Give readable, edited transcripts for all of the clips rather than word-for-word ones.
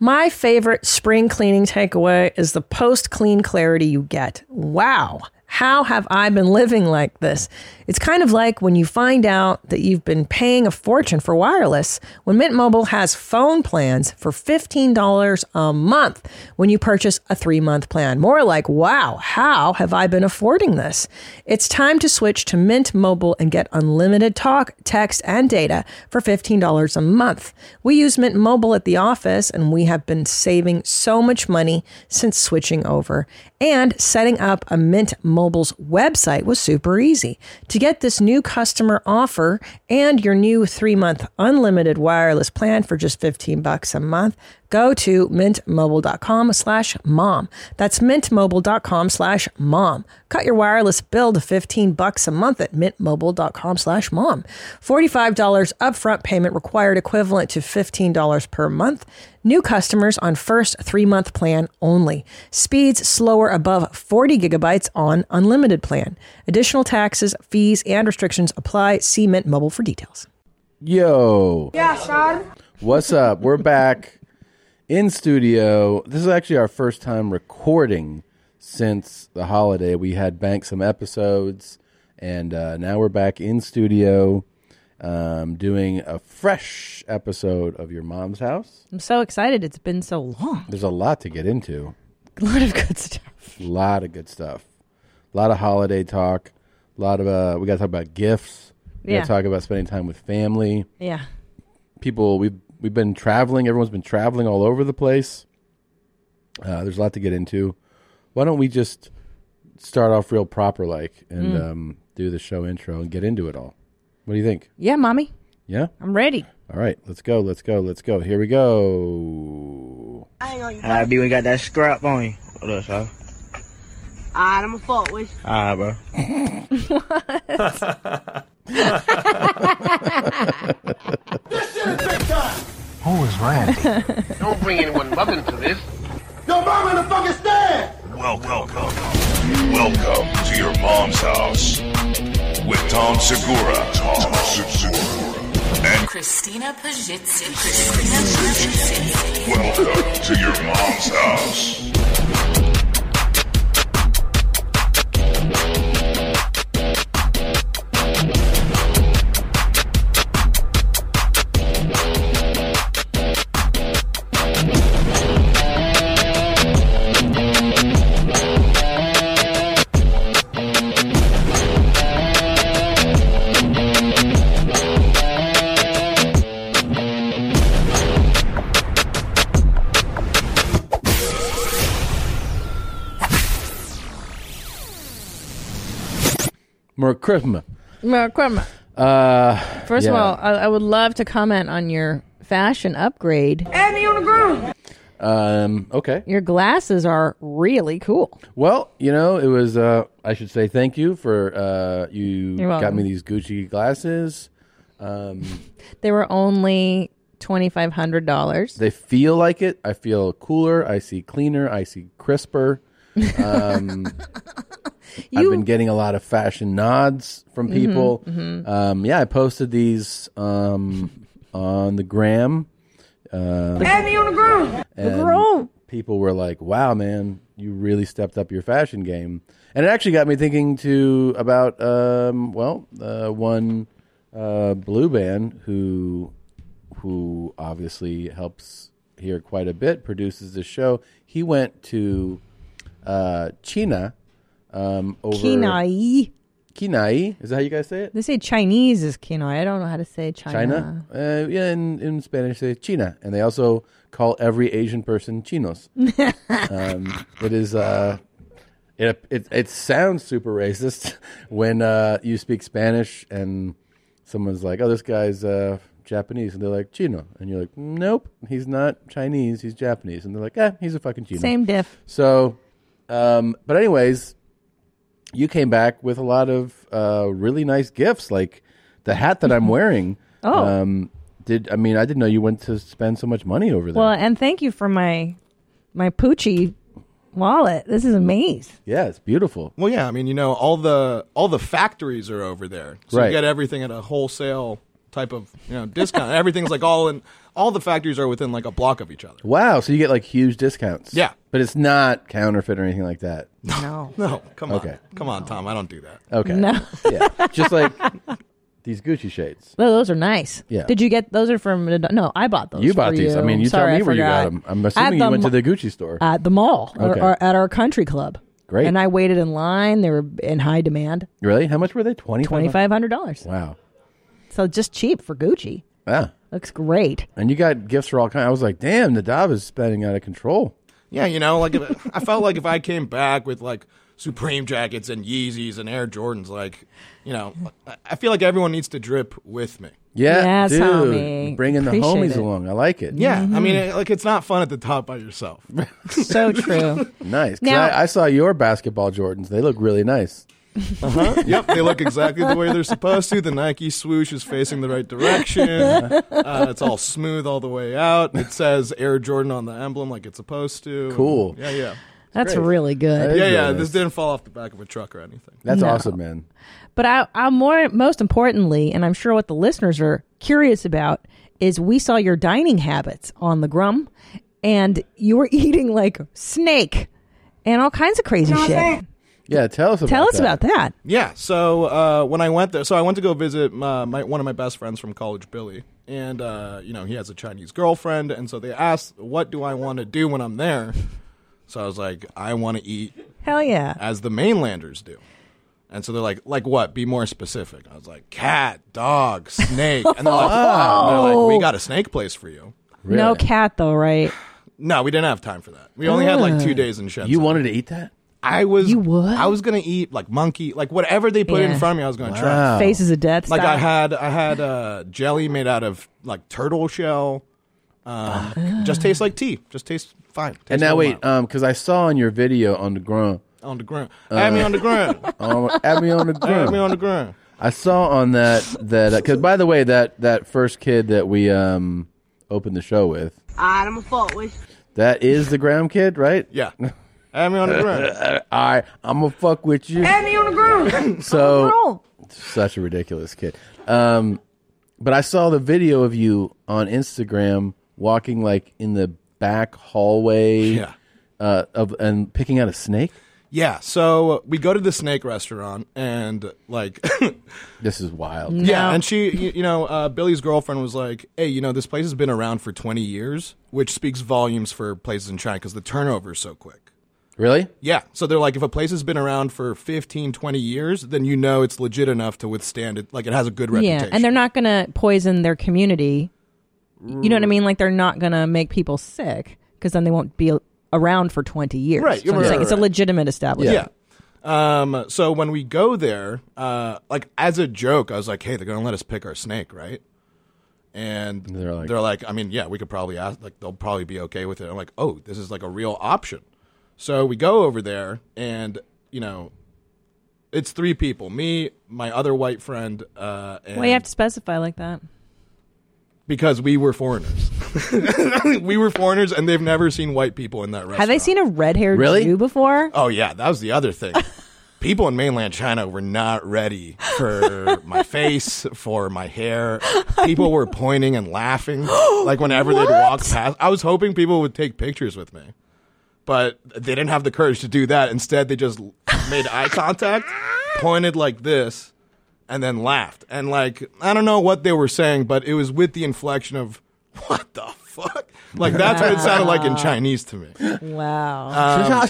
My favorite spring cleaning takeaway is the post-clean clarity you get. Wow. How have I been living like this? It's kind of like when you find out that you've been paying a fortune for wireless when Mint Mobile has phone plans for $15 a month when you purchase a 3-month plan. More like, wow, how have I been affording this? It's time to switch to Mint Mobile and get unlimited talk, text, and data for $15 a month. We use Mint Mobile at the office, and we have been saving so much money since switching over. And setting up a Mint Mobile's website was super easy. To get this new customer offer and your new 3-month unlimited wireless plan for just $15 a month, go to mintmobile.com/mom. That's mintmobile.com/mom. Cut your wireless bill to $15 a month at mintmobile.com/mom. $45 upfront payment required, equivalent to $15 per month. New customers on first 3-month plan only. Speeds slower above 40 gigabytes on unlimited plan. Additional taxes, fees, and restrictions apply. See Mint Mobile for details. Yo. Yeah, Sean. What's up? We're back in studio. This is actually our first time recording since the holiday. We had banked some episodes, and now we're back in studio doing a fresh episode of Your Mom's House. I'm so excited. It's been so long. There's a lot to get into. A lot of good stuff. A lot of good stuff. A lot of holiday talk. A lot of, we got to talk about gifts. We got to talk about spending time with family. Yeah. People, we've been traveling. Everyone's been traveling all over the place. There's a lot to get into. Why don't we just start off real proper like and do the show intro and get into it all? What do you think? Yeah, Mommy. Yeah? I'm ready. All right, let's go. Here we go. Alright, B, we got that scrap on you. What up, y'all? Alright, I'm a fuck with you. Alright, bro. This shit is big time. Who is Randy? Don't bring anyone mother into this. Your mom in the fucking stand. Welcome to Your Mom's House with Tom Segura. And Christina Pajitsin. welcome to Your Mom's House. Merry Christmas. First of all, I would love to comment on your fashion upgrade. Add me on the ground. Okay. Your glasses are really cool. Well, it was, I should say thank you for, you You're got welcome. me these Gucci glasses. They were only $2,500. They feel like it. I feel cooler. I see cleaner. I see crisper. I've been getting a lot of fashion nods from people. I posted these on the gram. Add me on the ground. And people were like, wow, man, you really stepped up your fashion game. And it actually got me thinking, too, about, one blue band who obviously helps here quite a bit, produces this show. He went to China over... Kinai. Is that how you guys say it? They say Chinese is Kinai. I don't know how to say China. In Spanish they say China. And they also call every Asian person Chinos. It is... It sounds super racist when you speak Spanish and someone's like, oh, this guy's Japanese. And they're like, Chino. And you're like, nope, he's not Chinese, he's Japanese. And they're like, he's a fucking Chino. Same diff. So, but anyways, you came back with a lot of really nice gifts, like the hat that I'm wearing. I didn't know you went to spend so much money over there. Well, and thank you for my Poochie wallet. This is amazing. Yeah, it's beautiful. Well, yeah, I mean, all the factories are over there, so Right. you get everything at a wholesale type of discount. Everything's like all all the factories are within like a block of each other. Wow, so you get like huge discounts. Yeah. But it's not counterfeit or anything like that. No. No, come on. Okay. Come on, Tom. I don't do that. Okay. No. Yeah. Just like these Gucci shades. Well, those are nice. Yeah. Did you get those? Are from? No, I bought those. You bought for these. I mean, you Sorry, tell me I where you got forgot. them. I'm assuming you went to the Gucci store. At the mall Okay. or at our country club. Great. And I waited in line. They were in high demand. Really? How much were they? $2,500. Wow. So just cheap for Gucci. Yeah. Looks great. And you got gifts for all kinds. I was like, damn, Nadav is spending out of control. Yeah, you know, like I felt like if I came back with like Supreme jackets and Yeezys and Air Jordans, like, you know, I feel like everyone needs to drip with me. Yeah, Yes, dude. homie. Bringing the Appreciate homies it. along. I like it. Yeah, I mean, like it's not fun at the top by yourself. So true. Nice. 'Cause Now- I saw your basketball Jordans. They look really nice. Yep, they look exactly the way they're supposed to. The Nike swoosh is facing the right direction. It's all smooth all the way out. It says Air Jordan on the emblem like it's supposed to. Cool. Yeah. That's great. really good. That is Yeah, really yeah. nice. This didn't fall off the back of a truck or anything. That's No. awesome, man. But most importantly, and I'm sure what the listeners are curious about, is we saw your dining habits on the Grum, and you were eating like snake and all kinds of crazy shit. Yeah, tell us about Tell us that. about that. Yeah, so when I went there, I went to go visit one of my best friends from college, Billy, and you know, he has a Chinese girlfriend, and so they asked, "What do I want to do when I'm there?" So I was like, "I want to eat Hell yeah. as the mainlanders do," and so they're like what? Be more specific. I was like, "Cat, dog, snake," and they're like, "We got a snake place for you." Really? No cat though, right? No, we didn't have time for that. We only had like 2 days in Shenzhen. You wanted to eat that? I was. You would? I was gonna eat like monkey, like whatever they put Yeah. in front of me. I was gonna try. Wow. Faces of death. Like style. I had jelly made out of like turtle shell. Just tastes like tea. Just tastes fine. Tastes And now normal. wait, because I saw on your video on the ground. On the ground. Add me on the ground. Add me on the Add ground. me on the ground. I saw on that because by the way, that first kid that we opened the show with, I'm a fuck with. that is the Graham kid, right? Yeah. Add me on the ground. I'm gonna fuck with you. Add me on the ground. So such a ridiculous kid. But I saw the video of you on Instagram walking like in the back hallway, Yeah. and picking out a snake. Yeah. So we go to the snake restaurant and like. This is wild. Yeah, and she, you know, Billy's girlfriend was like, "Hey, you know, this place has been around for 20 years, which speaks volumes for places in China because the turnover is so quick." Really? Yeah, so they're like, if a place has been around for 15, 20 years, then you know it's legit enough to withstand it. Like, it has a good reputation. Yeah, and they're not going to poison their community. You know what I mean? Like, they're not going to make people sick because then they won't be around for 20 years. Right, So I'm right, saying right, it's a right. legitimate establishment. Yeah. So when we go there, like, as a joke, I was like, hey, they're going to let us pick our snake, right? And they're like, I mean, yeah, we could probably ask, like, they'll probably be okay with it. I'm like, oh, this is like a real option. So we go over there, and, you know, it's 3 people. Me, my other white friend, and Why you have to specify like that? because we were foreigners. We were foreigners, and they've never seen white people in that restaurant. Have they seen a red-haired Really? Jew before? Oh, yeah, that was the other thing. People in mainland China were not ready for my face, for my hair. People were pointing and laughing, like whenever they'd walk past. I was hoping people would take pictures with me, but they didn't have the courage to do that. Instead, they just made eye contact, pointed like this, and then laughed. And, like, I don't know what they were saying, but it was with the inflection of, what the fuck? Like, that's what it sounded like in Chinese to me. Wow.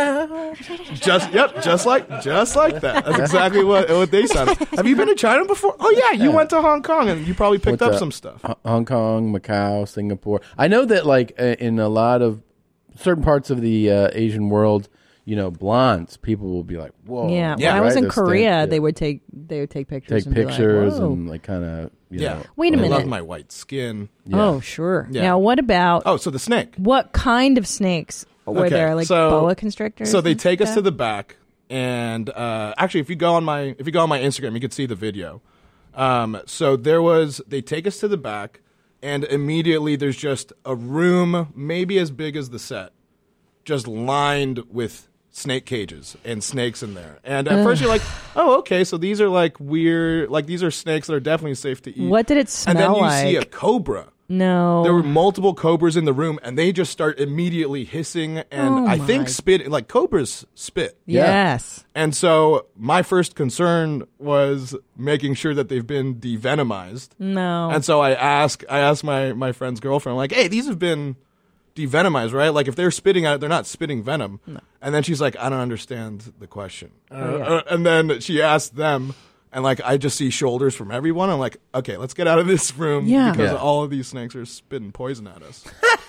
Just like that. That's exactly what they sounded. Have you been to China before? Oh yeah, you went to Hong Kong and you probably picked up some stuff. Hong Kong, Macau, Singapore. I know that like in a lot of certain parts of the Asian world, you know, blondes, people will be like, whoa. Yeah. Yeah, When I was right? in They'll Korea, stand- they would take pictures. take and be like, pictures "Whoa." and like kind of, you Yeah. know. Wait a I minute. love my white skin. Oh, sure. Yeah. Now, what about Oh, so the snake. what kind of snakes were Okay, there? Like so- boa constrictors? So they and take us stuff? to the back, and actually, if you go on my Instagram, you can see the video. So they take us to the back, and immediately there's just a room, maybe as big as the set, just lined with snake cages and snakes in there. And at first you're like, oh, okay, so these are like weird, like these are snakes that are definitely safe to eat. What did it smell And then you like? see a cobra No. There were multiple cobras in the room, and they just start immediately hissing and I think spit. Like cobras spit. Yes. And so my first concern was making sure that they've been devenomized. No. And so I asked my friend's girlfriend, like, hey, these have been devenomized, right? Like if they're spitting at it, they're not spitting venom. No. And then she's like, I don't understand the question. And then she asked them, and like I just see shoulders from everyone. I'm like, okay, let's get out of this room because all of these snakes are spitting poison at us.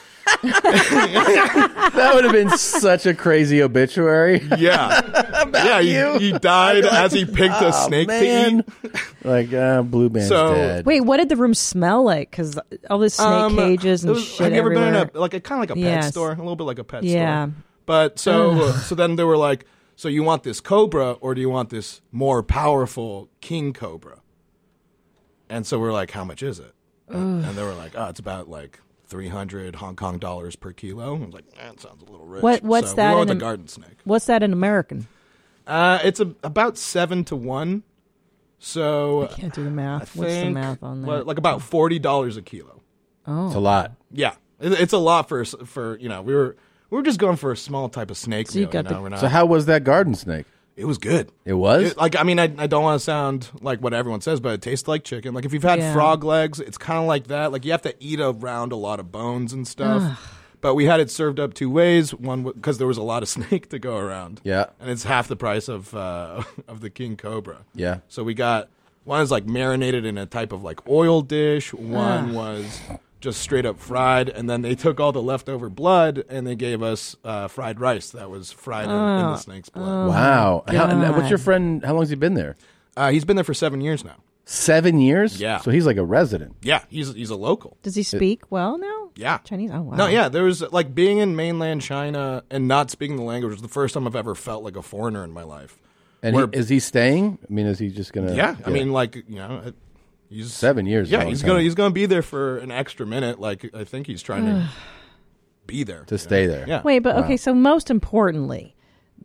That would have been such a crazy obituary. Yeah. He died as he picked a snake to eat. Like, blue man's dead. Wait, what did the room smell like? Because all the snake cages and shit Have you ever everywhere. been in a kind of like a pet store? A little bit like a pet Yeah. store. But so then they were like, so you want this cobra or do you want this more powerful king cobra? And so we're like, how much is it? And they were like, oh, it's about like 300 Hong Kong dollars per kilo. I was like, that sounds a little rich. What's so that? We went with the garden snake. What's that in American? It's about 7 to 1. So I can't do the math. I What's the think, math on that? like about $40 a kilo. Oh, It's a lot. Yeah, it's a lot for we were just going for a small type of snake So you meal. got We're not, So how was that garden snake? it was good. It was? I don't want to sound like what everyone says, but it tastes like chicken. Like if you've had frog legs, it's kind of like that. Like you have to eat around a lot of bones and stuff. But we had it served up two ways. One because there was a lot of snake to go around. Yeah. and it's half the price of the king cobra. Yeah. So we got one is like marinated in a type of like oil dish. One was just straight up fried, and then they took all the leftover blood and they gave us fried rice that was fried in the snake's blood. Wow. And what's your friend? How long's he been there? He's been there for 7 years now. 7 years? Yeah. So he's like a resident. Yeah, he's a local. does he speak well now? Yeah. Chinese? Oh, wow. No, yeah, there was like being in mainland China and not speaking the language was the first time I've ever felt like a foreigner in my life. And is he staying? I mean, is he just going to... Yeah, I mean, like, he's 7 years. Yeah, he's gonna be there for an extra minute. Like I think he's trying to be there to stay there. Yeah. Wait, but okay. So most importantly,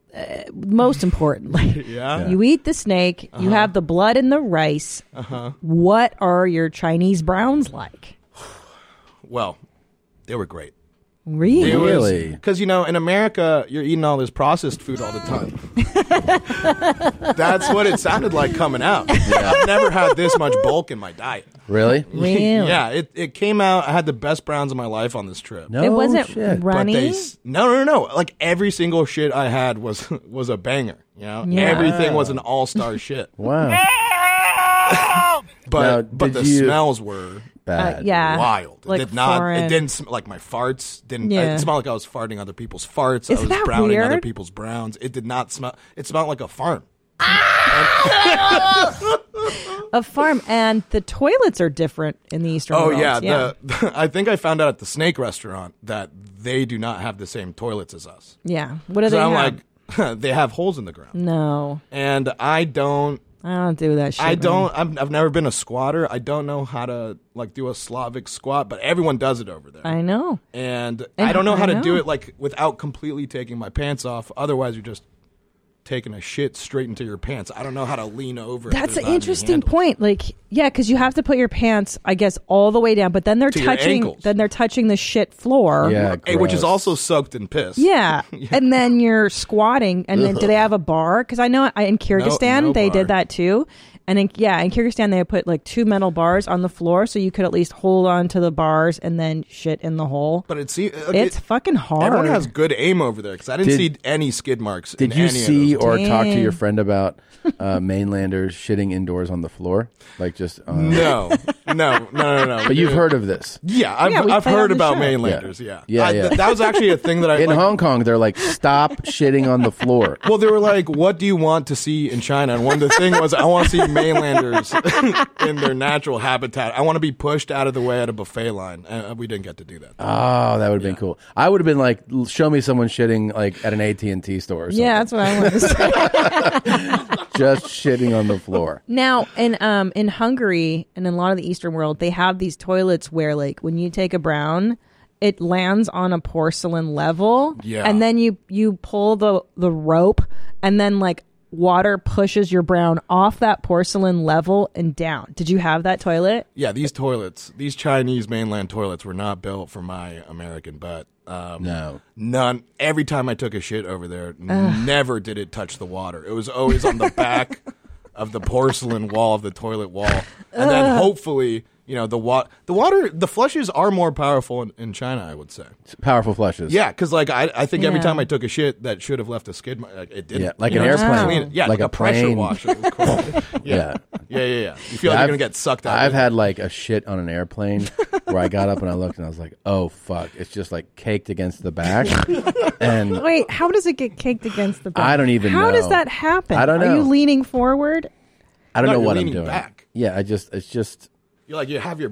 Yeah. you eat the snake. You have the blood in the rice. What are your Chinese browns like? Well, they were great. Really? Because, in America, you're eating all this processed food all the time. That's what it sounded like coming out. I've never had this much bulk in my diet. Really? Really? Yeah, it came out. I had the best browns of my life on this trip. No It wasn't shit. runny. No. Like every single shit I had was a banger. Yeah. Everything was an all-star shit. Wow. But Now, the did you- smells were Bad. yeah. wild. Like It did not. foreign. It didn't smell like my farts. Didn't. Yeah. It smelled like I was farting other people's farts. Isn't I was that browning other weird? people's browns. It did not smell. It smelled like a farm. A farm, and the toilets are different in the Eastern Oh world. yeah. I think I found out at the snake restaurant that they do not have the same toilets as us. Yeah. What do So they I'm have? like, they have holes in the ground, No, and I don't. I don't do that shit. I man. don't. I've never been a squatter. I don't know how to like do a Slavic squat, but everyone does it over there. I know. And And I don't know how I to do know. it like without completely taking my pants off. Otherwise, you're just taking a shit straight into your pants. I don't know how to lean over. if That's there's an not any interesting handles. point. Like, yeah, because you have to put your pants, I guess, all the way down, but then they're To your touching. ankles. Then they're touching the shit floor. Yeah. Hey, which is gross. also soaked in piss. Yeah. And then you're squatting, and then do they have a bar? Because I know in Kyrgyzstan no they bar. did that too. And in Kyrgyzstan they put like 2 metal bars on the floor, so you could at least hold on to the bars and then shit in the hole. But it's Fucking hard. Everyone has good aim over there because I didn't Did- see any skid marks. Did in you any see of those. or talk to your Damn. friend about mainlanders shitting indoors on the floor? Like just... No. But you've heard of this. Yeah, Yeah, we I've played heard on the about show. mainlanders. Yeah, Yeah. that was actually a thing that I In like, Hong Kong, they're like, stop shitting on the floor. Well, they were like, "What do you want to see in China?" And one of the thing was, I want to see mainlanders in their natural habitat. I want to be pushed out of the way at a buffet line. And we didn't get to do that. Oh, that would have been cool. I would have been like, show me someone shitting like at an AT&T store or something. Yeah, that's what I wanted to say. Just shitting on the floor. Now, in Hungary and in a lot of the Eastern world, they have these toilets where, like, when you take a brown, it lands on a porcelain level. Yeah. And then you pull the rope, and then, like, water pushes your brown off that porcelain level and down. Did you have that toilet? Yeah, these Chinese mainland toilets were not built for my American butt. No. None. Every time I took a shit over there, never did it touch the water. It was always on the back of the porcelain wall of the toilet wall. And then hopefully, the flushes are more powerful in China, I would say. Powerful flushes. Yeah, because I think every time I took a shit that should have left a skid mark, it didn't. Yeah, like an airplane. Clean it. Yeah, like a pressure plane. washer. It was cool. Yeah. You feel like you're going to get sucked out. I've had like a shit on an airplane where I got up and I looked and I was like, oh, fuck. It's just like caked against the back. And wait, how does it get caked against the back? I don't even know. How does that happen? I don't know. Are you leaning forward? I don't know you're what I'm leaning doing. back. Yeah, it's just. You're like you have your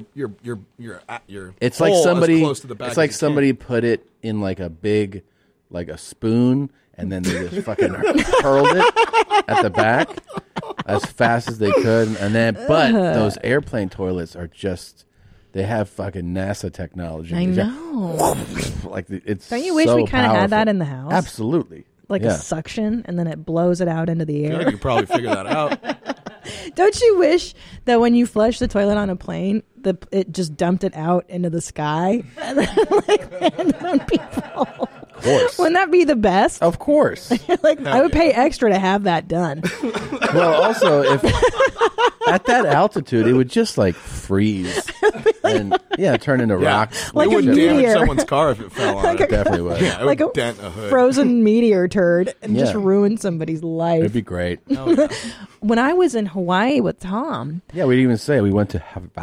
It's hole like somebody. as close to the back It's like as you somebody can. put it in like a big, like a spoon, and then they just fucking hurled it at the back as fast as they could, and then. But those airplane toilets are just. They have fucking NASA technology. I know. Like it's. Don't you wish so we kind of had that powerful. in the house? Absolutely. Like a suction, and then it blows it out into the I air. think you could probably figure that out. Don't you wish that when you flush the toilet on a plane, it just dumped it out into the sky? And then, like, landed on people. Of course. Wouldn't that be the best? Of course. Like, I would pay extra to have that done. Well, also, if at that altitude, it would just like freeze and turn into rocks. Like it a would damage meteor. someo's car if it fell on it. It definitely would. Yeah, it Like would a dent a hood. frozen meteor turd and just Yeah. ruin somebody's life. It'd be great. When I was in Hawaii with Tom, Yeah, we didn't even say we went to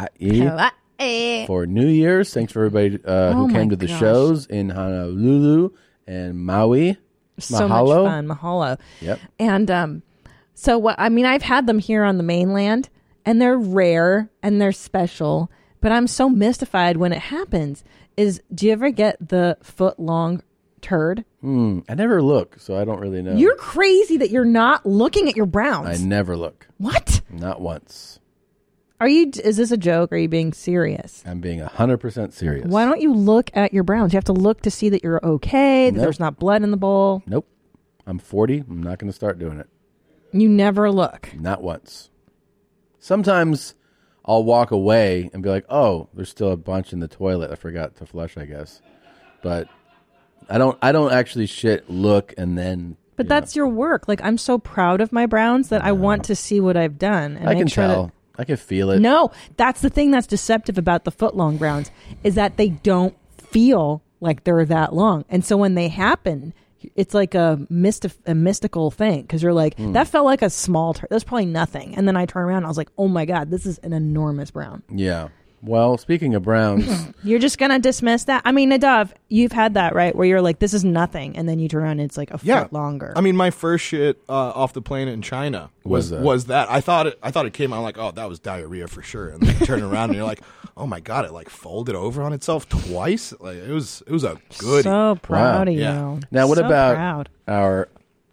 Hawaii for New Year's. Thanks for everybody who my came to the gosh. shows in Honolulu and Maui. so Mahalo. much fun. Mahalo. Yep. And so what? I mean, I've had them here on the mainland, and they're rare and they're special. But I'm so mystified when it happens. Do you ever get the foot long turd? I never look, so I don't really know. You're crazy that you're not looking at your browns. I never look. What? Not once. Are you? Is this a joke? Or are you being serious? I'm being 100% serious. Why don't you look at your browns? You have to look to see that you're okay, that Nope. there's not blood in the bowl. Nope. I'm 40. I'm not going to start doing it. You never look. Not once. Sometimes I'll walk away and be like, oh, there's still a bunch in the toilet. I forgot to flush, I guess. But I don't actually look and then. But that's your work. Like, I'm so proud of my browns that I want to see what I've done. And I make can sure tell. that- I can feel it. No, that's the thing that's deceptive about the foot-long browns is that they don't feel like they're that long. And so when they happen, it's like a mystical thing because you're like, that felt like a small that's probably nothing. And then I turn around and I was like, oh my God, this is an enormous brown. Yeah. Well, speaking of browns, You're just going to dismiss that? I mean, Nadav, you've had that, right? Where you're like, this is nothing. And then you turn around and it's like a foot longer. I mean, my first shit off the plane in China was that. I thought it came out like, oh, that was diarrhea for sure. And then you turn around and you're like, oh my God, it like folded over on itself twice. Like it was a goodie. So proud of you. Yeah. now what So about proud.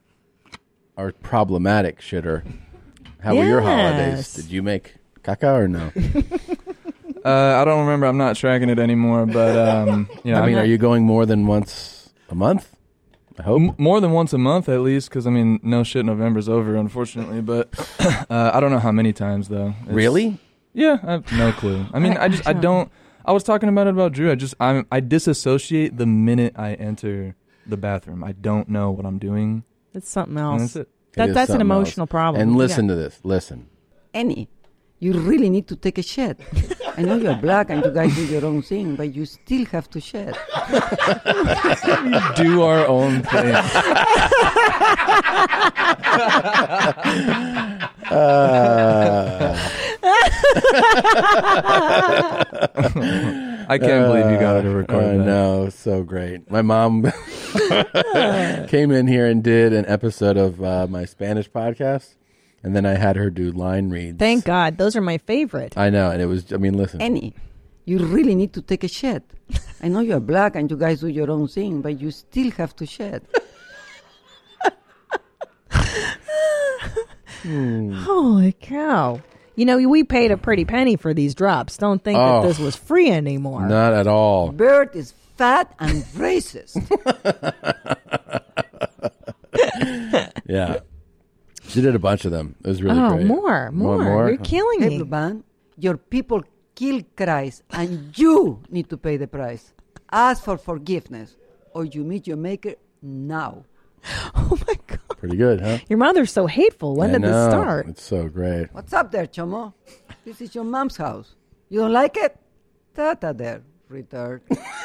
our problematic shitter? How were your holidays? Yes. Did you make caca or no? I don't remember. I'm not tracking it anymore. But I mean, are you going more than once a month? I hope. More than once a month at least, because I mean, no shit, November's over, unfortunately. But I don't know how many times though. Really? Yeah, I have no clue. I mean, I don't. I was talking about Drew. I disassociate the minute I enter the bathroom. I don't know what I'm doing. It's something And else. that's it. It is That's an something emotional else. problem. And You listen got- to this. Listen. Annie, you really need to take a shit. I know you're black and you guys do your own thing, but you still have to shit. Do our own thing. I can't believe you got her to record that. No, so great. My mom came in here and did an episode of my Spanish podcast, and then I had her do line reads. Thank God. Those are my favorite. I know, and it was. I mean, listen. Annie, you really need to take a shit. I know you're black and you guys do your own thing, but you still have to shit. Holy cow. You know, we paid a pretty penny for these drops. Don't think that this was free anymore. Not at all. Bert is fat and racist. Yeah. She did a bunch of them. It was really great. More. You're killing Hey, me. Blue Band, your people kill Christ, and you need to pay the price. Ask for forgiveness, or you meet your maker now. Oh my God. Pretty good, huh? Your mother's so hateful. When did this start? It's so great. What's up there, Chomo? This is your mom's house. You don't like it? Tata there, retard.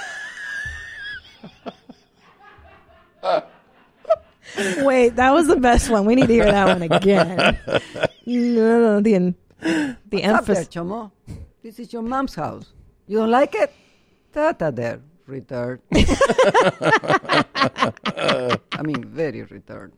Wait, that was the best one. We need to hear that one again. No, the What's emphasis. up there, Chomo? This is your mom's house. You don't like it? Tata there, retard. I mean, very retard.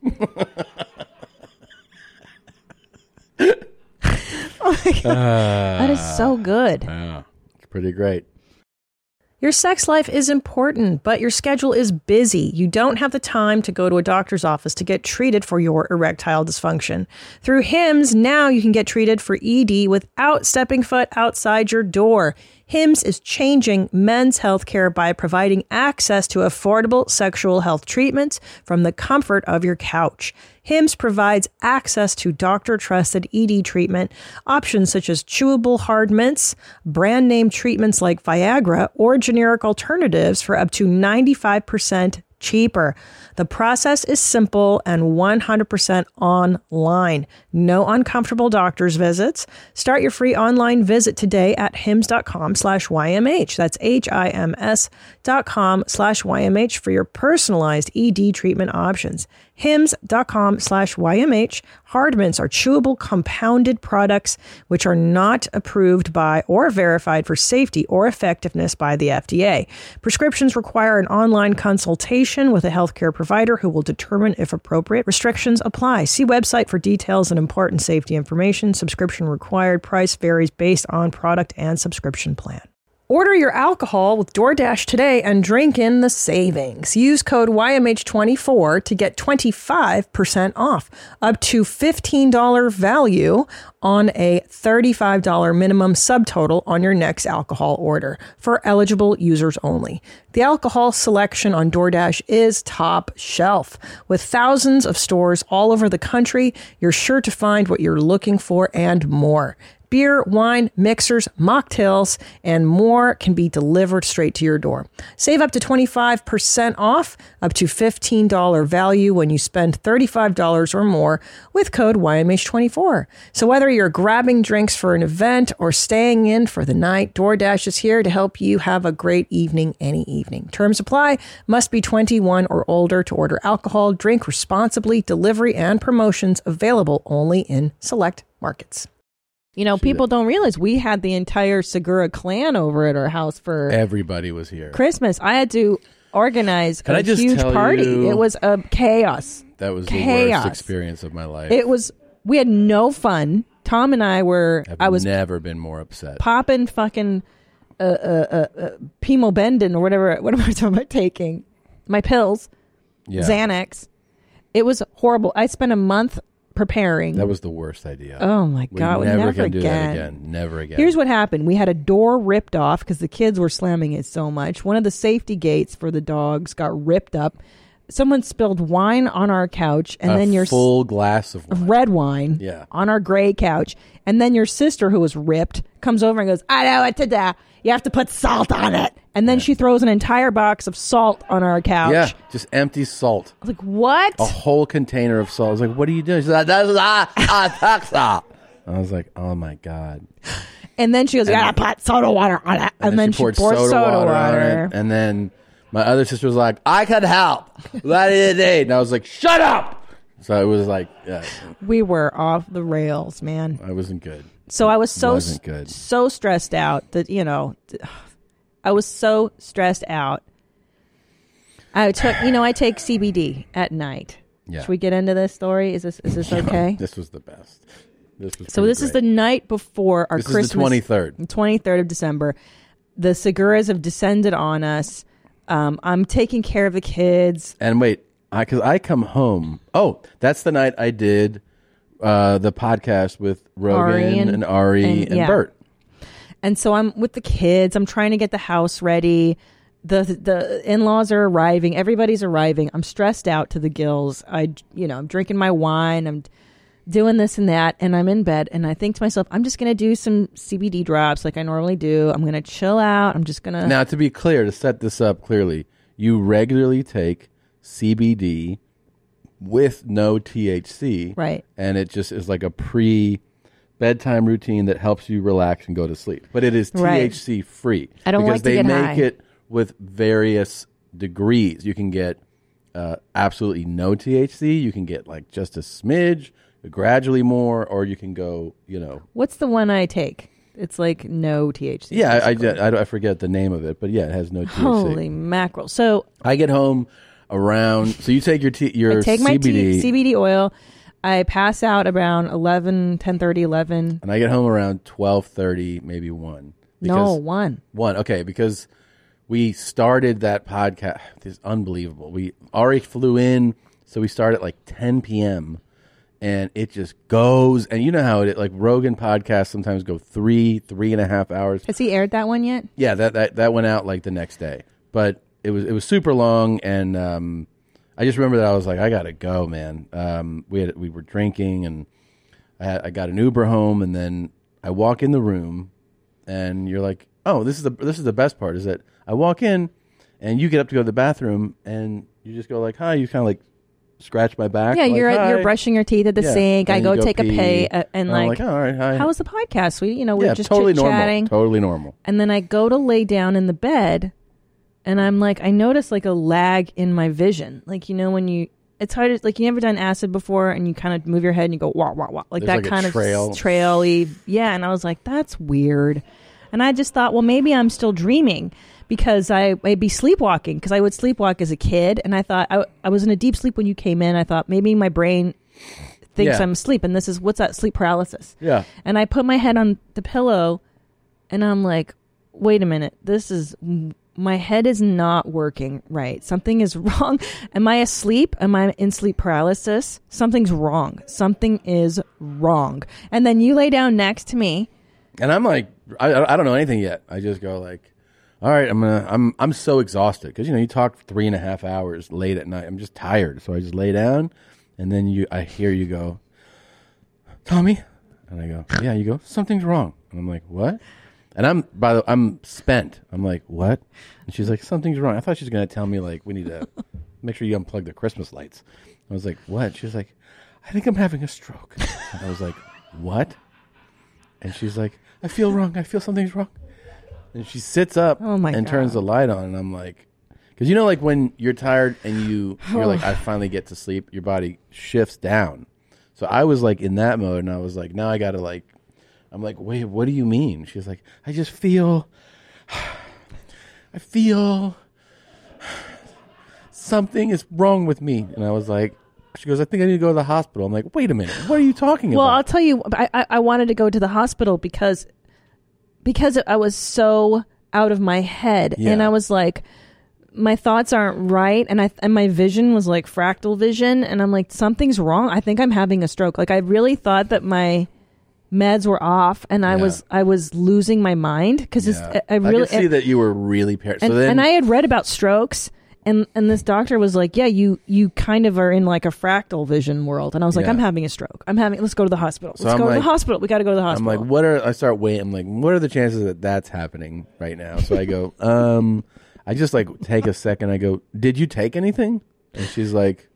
Oh my God. That is so good. Yeah, it's pretty great. Your sex life is important, but your schedule is busy. You don't have the time to go to a doctor's office to get treated for your erectile dysfunction. Through HIMS, now you can get treated for ED without stepping foot outside your door. HIMS is changing men's health care by providing access to affordable sexual health treatments from the comfort of your couch. HIMS provides access to doctor-trusted ED treatment options such as chewable hard mints, brand-name treatments like Viagra, or generic alternatives for up to 95% cheaper. The process is simple and 100% online. No uncomfortable doctor's visits. Start your free online visit today at hims.com/YMH. That's HIMS.com/YMH for your personalized ED treatment options. hims.com/YMH. Hard mints are chewable compounded products which are not approved by or verified for safety or effectiveness by the FDA. Prescriptions require an online consultation with a healthcare provider who will determine if appropriate. Restrictions apply. See website for details and important safety information. Subscription required. Price varies based on product and subscription plan. Order your alcohol with DoorDash today and drink in the savings. Use code YMH24 to get 25% off, up to $15 value on a $35 minimum subtotal on your next alcohol order for eligible users only. The alcohol selection on DoorDash is top shelf. With thousands of stores all over the country, you're sure to find what you're looking for and more. Beer, wine, mixers, mocktails, and more can be delivered straight to your door. Save up to 25% off, up to $15 value when you spend $35 or more with code YMH24. So whether you're grabbing drinks for an event or staying in for the night, DoorDash is here to help you have a great evening any evening. Terms apply. Must be 21 or older to order alcohol. Drink responsibly. Delivery and promotions available only in select markets. You know, people don't realize we had the entire Segura clan over at our house for Everybody was here. Christmas. I had to organize Can I a just huge tell party. you- It was a chaos. That was Chaos. the worst experience of my life. It was. We had no fun. Tom and I were. I was never been more upset. popping fucking Pimobendin or whatever am I talking about taking? My pills, Yeah. Xanax. It was horrible. I spent a month preparing. That was the worst idea. Oh my God! We never never can do that again. again. Never again. Here's what happened. We had a door ripped off because the kids were slamming it so much. One of the safety gates for the dogs got ripped up. Someone spilled wine on our couch, and then your full glass of wine. red wine Yeah. on our gray couch. And then your sister, who was ripped, comes over and goes, "I know what to do. You have to put salt on it." And then she throws an entire box of salt on our couch. Yeah, just empty salt. I was like, what? A whole container of salt. I was like, what are you doing? She's like, that's salt. I was like, oh my God. And then she goes, "You gotta put soda water on it." And then she poured soda water on it. And then my other sister was like, I could help. What did it need? And I was like, shut up. So it was like, yeah, We were off the rails, man. I wasn't good. So I was Wasn't good. so stressed out that, you know, I was so stressed out. I took, I take CBD at night. Yeah. Should we get into this story? Is this okay? This was the best. This is the night before our Christmas. This is the 23rd. 23rd of December. The Seguras have descended on us. I'm taking care of the kids. And wait, because I come home. Oh, that's the night I did the podcast with Rogan and Ari and Bert. And so I'm with the kids. I'm trying to get the house ready. The in-laws are arriving. Everybody's arriving. I'm stressed out to the gills. I'm drinking my wine. I'm doing this and that, and I'm in bed, and I think to myself, I'm just going to do some CBD drops like I normally do. I'm going to chill out. I'm just going to... Now, to be clear, to set this up clearly, you regularly take CBD with no THC. Right. And it just is like a pre-bedtime routine that helps you relax and go to sleep. But it is THC free. I don't like to get high. Because they make it with various degrees. You can get absolutely no THC. You can get like just a smidge, gradually more, or you can go, What's the one I take? It's like no THC. Yeah, I forget the name of it, but yeah, it has no THC. Holy mackerel. So I get home around, so you take your I take CBD. my CBD oil. I pass out around 10:30, 11. And I get home around 12:30, maybe 1. No, 1. 1, okay, because we started that podcast. It's unbelievable. We already flew in, so we start at like 10 p.m., and it just goes. And you know how it, like Rogan podcasts sometimes go 3.5 hours. Has he aired that one yet? Yeah, that went out like the next day. But it was super long, and I just remember that I was like, I gotta go, man. We were drinking, and I got an Uber home, and then I walk in the room, and you're like, oh, this is the best part, is that I walk in, and you get up to go to the bathroom, and you just go like, hi. You kind of like scratch my back. Yeah, like, you're brushing your teeth at the sink. I go take a pee, and I'm like, oh, all right, hi. how was the podcast, sweetie? We're just totally chit-chatting. Totally normal. And then I go to lay down in the bed, and I'm like, I notice like a lag in my vision. Like, when it's hard, like, you never done acid before, and you kind of move your head and you go, wah, wah, wah. Like, there's that like kind of trail-y. Yeah, and I was like, that's weird. And I just thought, well, maybe I'm still dreaming, because I'd be sleepwalking, because I would sleepwalk as a kid, and I thought, I was in a deep sleep when you came in. I thought maybe my brain thinks I'm asleep, and what's that, sleep paralysis. Yeah. And I put my head on the pillow, and I'm like, wait a minute, my head is not working right. Something is wrong. Am I asleep? Am I in sleep paralysis? Something's wrong. Something is wrong. And then you lay down next to me. And I'm like, I don't know anything yet. I just go like, all right, I'm so exhausted, because you talk 3.5 hours late at night. I'm just tired, so I just lay down, and then I hear you go, Tommy, and I go, yeah. You go, something's wrong, and I'm like, what? And I'm spent. I'm like, what? And she's like, something's wrong. I thought she was gonna tell me like, we need to make sure you unplug the Christmas lights. I was like, what? She was like, I think I'm having a stroke. And I was like, what? And she's like, I feel wrong. I feel something's wrong. And she sits up and turns the light on, and I'm like, because like when you're tired and you're like, I finally get to sleep, your body shifts down. So I was like in that mode, and I was like, now I gotta like, I'm like, wait, what do you mean? She's like, I feel something is wrong with me. And I was like, she goes, I think I need to go to the hospital. I'm like, wait a minute, what are you talking about? Well, I'll tell you, I wanted to go to the hospital because I was so out of my head. Yeah. And I was like, my thoughts aren't right, and my vision was like fractal vision, and I'm like, something's wrong. I think I'm having a stroke. Like, I really thought that my meds were off, and I was losing my mind, because I could see that you were really paranoid. And I had read about strokes, and this doctor was like, yeah, you kind of are in like a fractal vision world, and I was like, I'm having a stroke. Let's go to the hospital. Let's go to the hospital. We got to go to the hospital. I'm like, I start waiting. I'm like, what are the chances that that's happening right now? So I go, I just like take a second. I go, did you take anything? And she's like,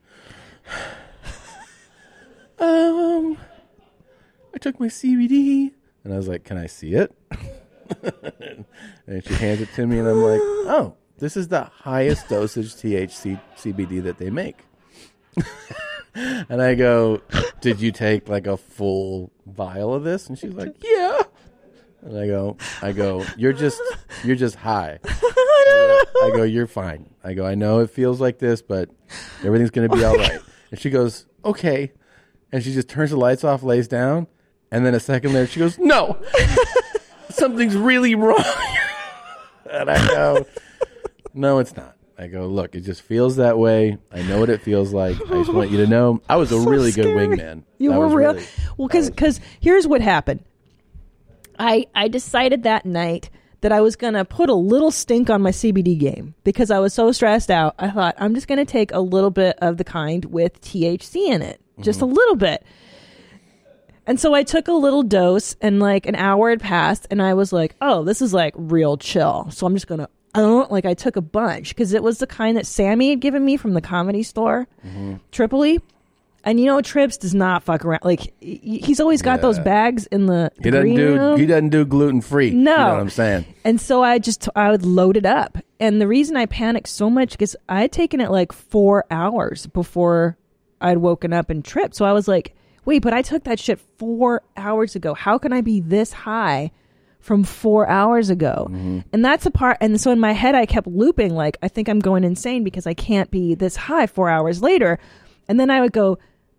I took my CBD. And I was like, can I see it? And she hands it to me, and I'm like, oh, this is the highest dosage THC CBD that they make. And I go, did you take like a full vial of this? And she's like, yeah. And I go, you're just high. I go, you're fine. I go, I know it feels like this, but everything's going to be all right. And she goes, okay. And she just turns the lights off, lays down. And then a second later, she goes, no, something's really wrong. And I go, no, it's not. I go, look, it just feels that way. I know what it feels like. I just want you to know I was a really good wingman. You were real. Well, because here's what happened. I decided that night that I was going to put a little stink on my CBD game because I was so stressed out. I thought, I'm just going to take a little bit of the kind with THC in it, just a little bit. And so I took a little dose, and like an hour had passed, and I was like, oh, this is like real chill. So I'm just going to, like I took a bunch because it was the kind that Sammy had given me from the Comedy Store, Tripoli. And you know, Trips does not fuck around. Like he's always got those bags in the green room. He doesn't do gluten free. No, you know what I'm saying. And so I would load it up. And the reason I panicked so much because I had taken it like 4 hours before I'd woken up and tripped. So I was like, wait, but I took that shit 4 hours ago. How can I be this high from 4 hours ago? And that's a part. And so in my head, I kept looping like, I think I'm going insane because I can't be this high 4 hours later. And then I would go,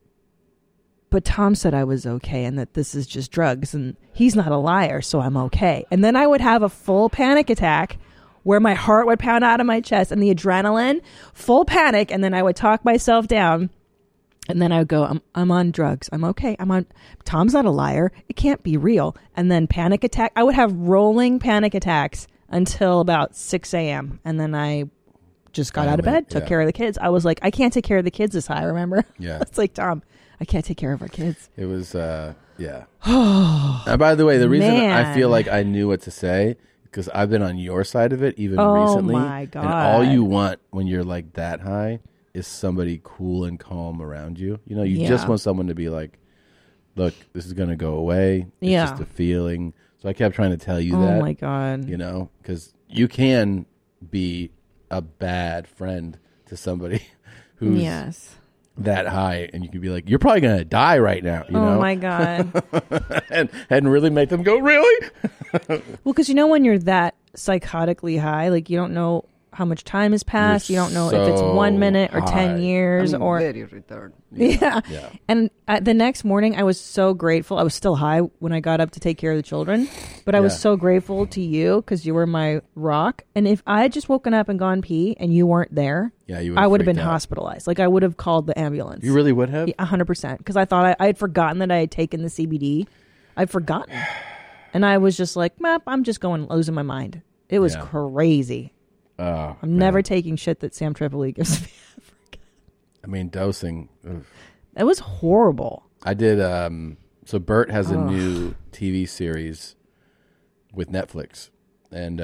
but Tom said I was okay and that this is just drugs and he's not a liar, so I'm okay. And then I would have a full panic attack where my heart would pound out of my chest and the adrenaline, full panic, and then I would talk myself down. And then I would go, I'm on drugs. I'm okay. Tom's not a liar. It can't be real. And then panic attack. I would have rolling panic attacks until about 6 a.m. And then I just got out of bed, took care of the kids. I was like, I can't take care of the kids this high, remember? Yeah. It's like, Tom, I can't take care of our kids. It was, yeah. And by the way, the reason I feel like I knew what to say, because I've been on your side of it even recently. Oh, my God. And all you want when you're like that high is somebody cool and calm around you. You know, you just want someone to be like, look, this is going to go away. It's just a feeling. So I kept trying to tell you that. Oh, my God. You know, because you can be a bad friend to somebody who's that high, and you can be like, you're probably going to die right now. You know? Oh, my God. and really make them go, really? Well, because you know when you're that psychotically high, like you don't know how much time has passed. You don't know if it's 1 minute or 10 years or very retarded. Yeah. And the next morning, I was so grateful. I was still high when I got up to take care of the children, but I was so grateful to you because you were my rock. And if I had just woken up and gone pee and you weren't there, I would have been hospitalized. Like I would have called the ambulance. You really would have? 100%. Because I thought I had forgotten that I had taken the CBD. I'd forgotten. And I was just like, map, I'm just losing my mind. It was crazy. I'm never taking shit that Sam Tripoli gives me. I mean, dosing. It was horrible. I did. So Bert has a new TV series with Netflix, and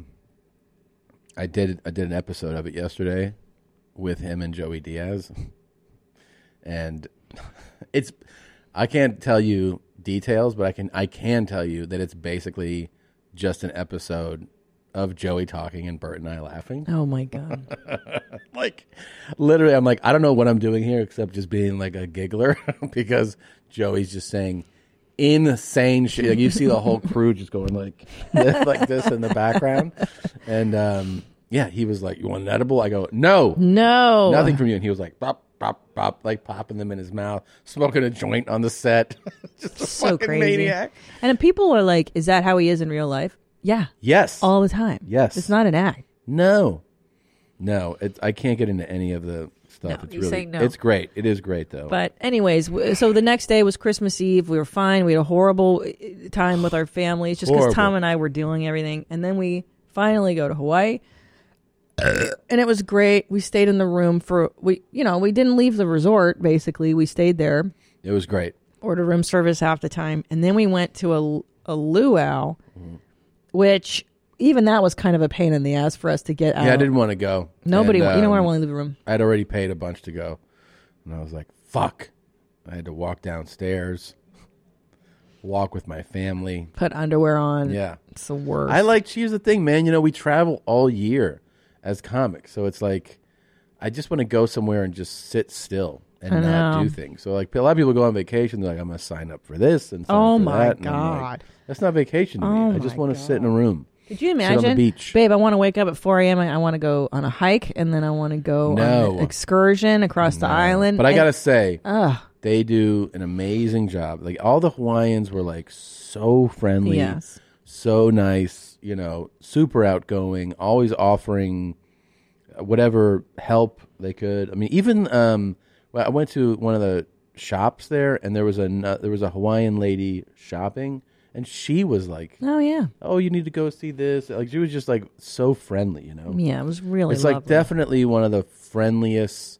I did an episode of it yesterday with him and Joey Diaz, and I can't tell you details, but I can tell you that it's basically just an episode of Joey talking and Bert and I laughing. Oh my God. Like literally I'm like, I don't know what I'm doing here except just being like a giggler because Joey's just saying insane shit. Like you see the whole crew just going like this in the background. And he was like, you want an edible? I go, no, nothing from you. And he was like, pop, pop, pop, like popping them in his mouth, smoking a joint on the set. Just a so fucking crazy. maniac. And people are like, is that how he is in real life? Yeah. Yes. All the time. Yes. It's not an act. No. I can't get into any of the stuff. No, it's you really, say no. It's great. It is great though. But anyways, so the next day was Christmas Eve. We were fine. We had a horrible time with our families just because Tom and I were doing everything. And then we finally go to Hawaii. And it was great. We stayed in the room we didn't leave the resort, basically. We stayed there. It was great. Ordered room service half the time. And then we went to a luau, which even that was kind of a pain in the ass for us to get out. Yeah, I didn't want to go. Nobody, you don't want to leave the room. I'd already paid a bunch to go. And I was like, fuck. I had to walk downstairs, walk with my family. Put underwear on. Yeah. It's the worst. Here's the thing, man. You know, we travel all year as comics. So it's like, I just want to go somewhere and just sit still and not do things. So like a lot of people go on vacation. They're like, I'm going to sign up for this and sign up for that. God. And I'm like, that's not vacation to me. I just want to sit in a room. Could you imagine? Sit on the beach. Babe, I want to wake up at 4 a.m. I want to go on a hike, and then I want to go on an excursion across the island. But I got to say, they do an amazing job. Like all the Hawaiians were like so friendly, so nice, super outgoing, always offering whatever help they could. I mean, even I went to one of the shops there, and there was a Hawaiian lady shopping. And she was like, "Oh yeah, you need to go see this." Like she was just like so friendly, Yeah, it was really. It's lovely. like definitely one of the friendliest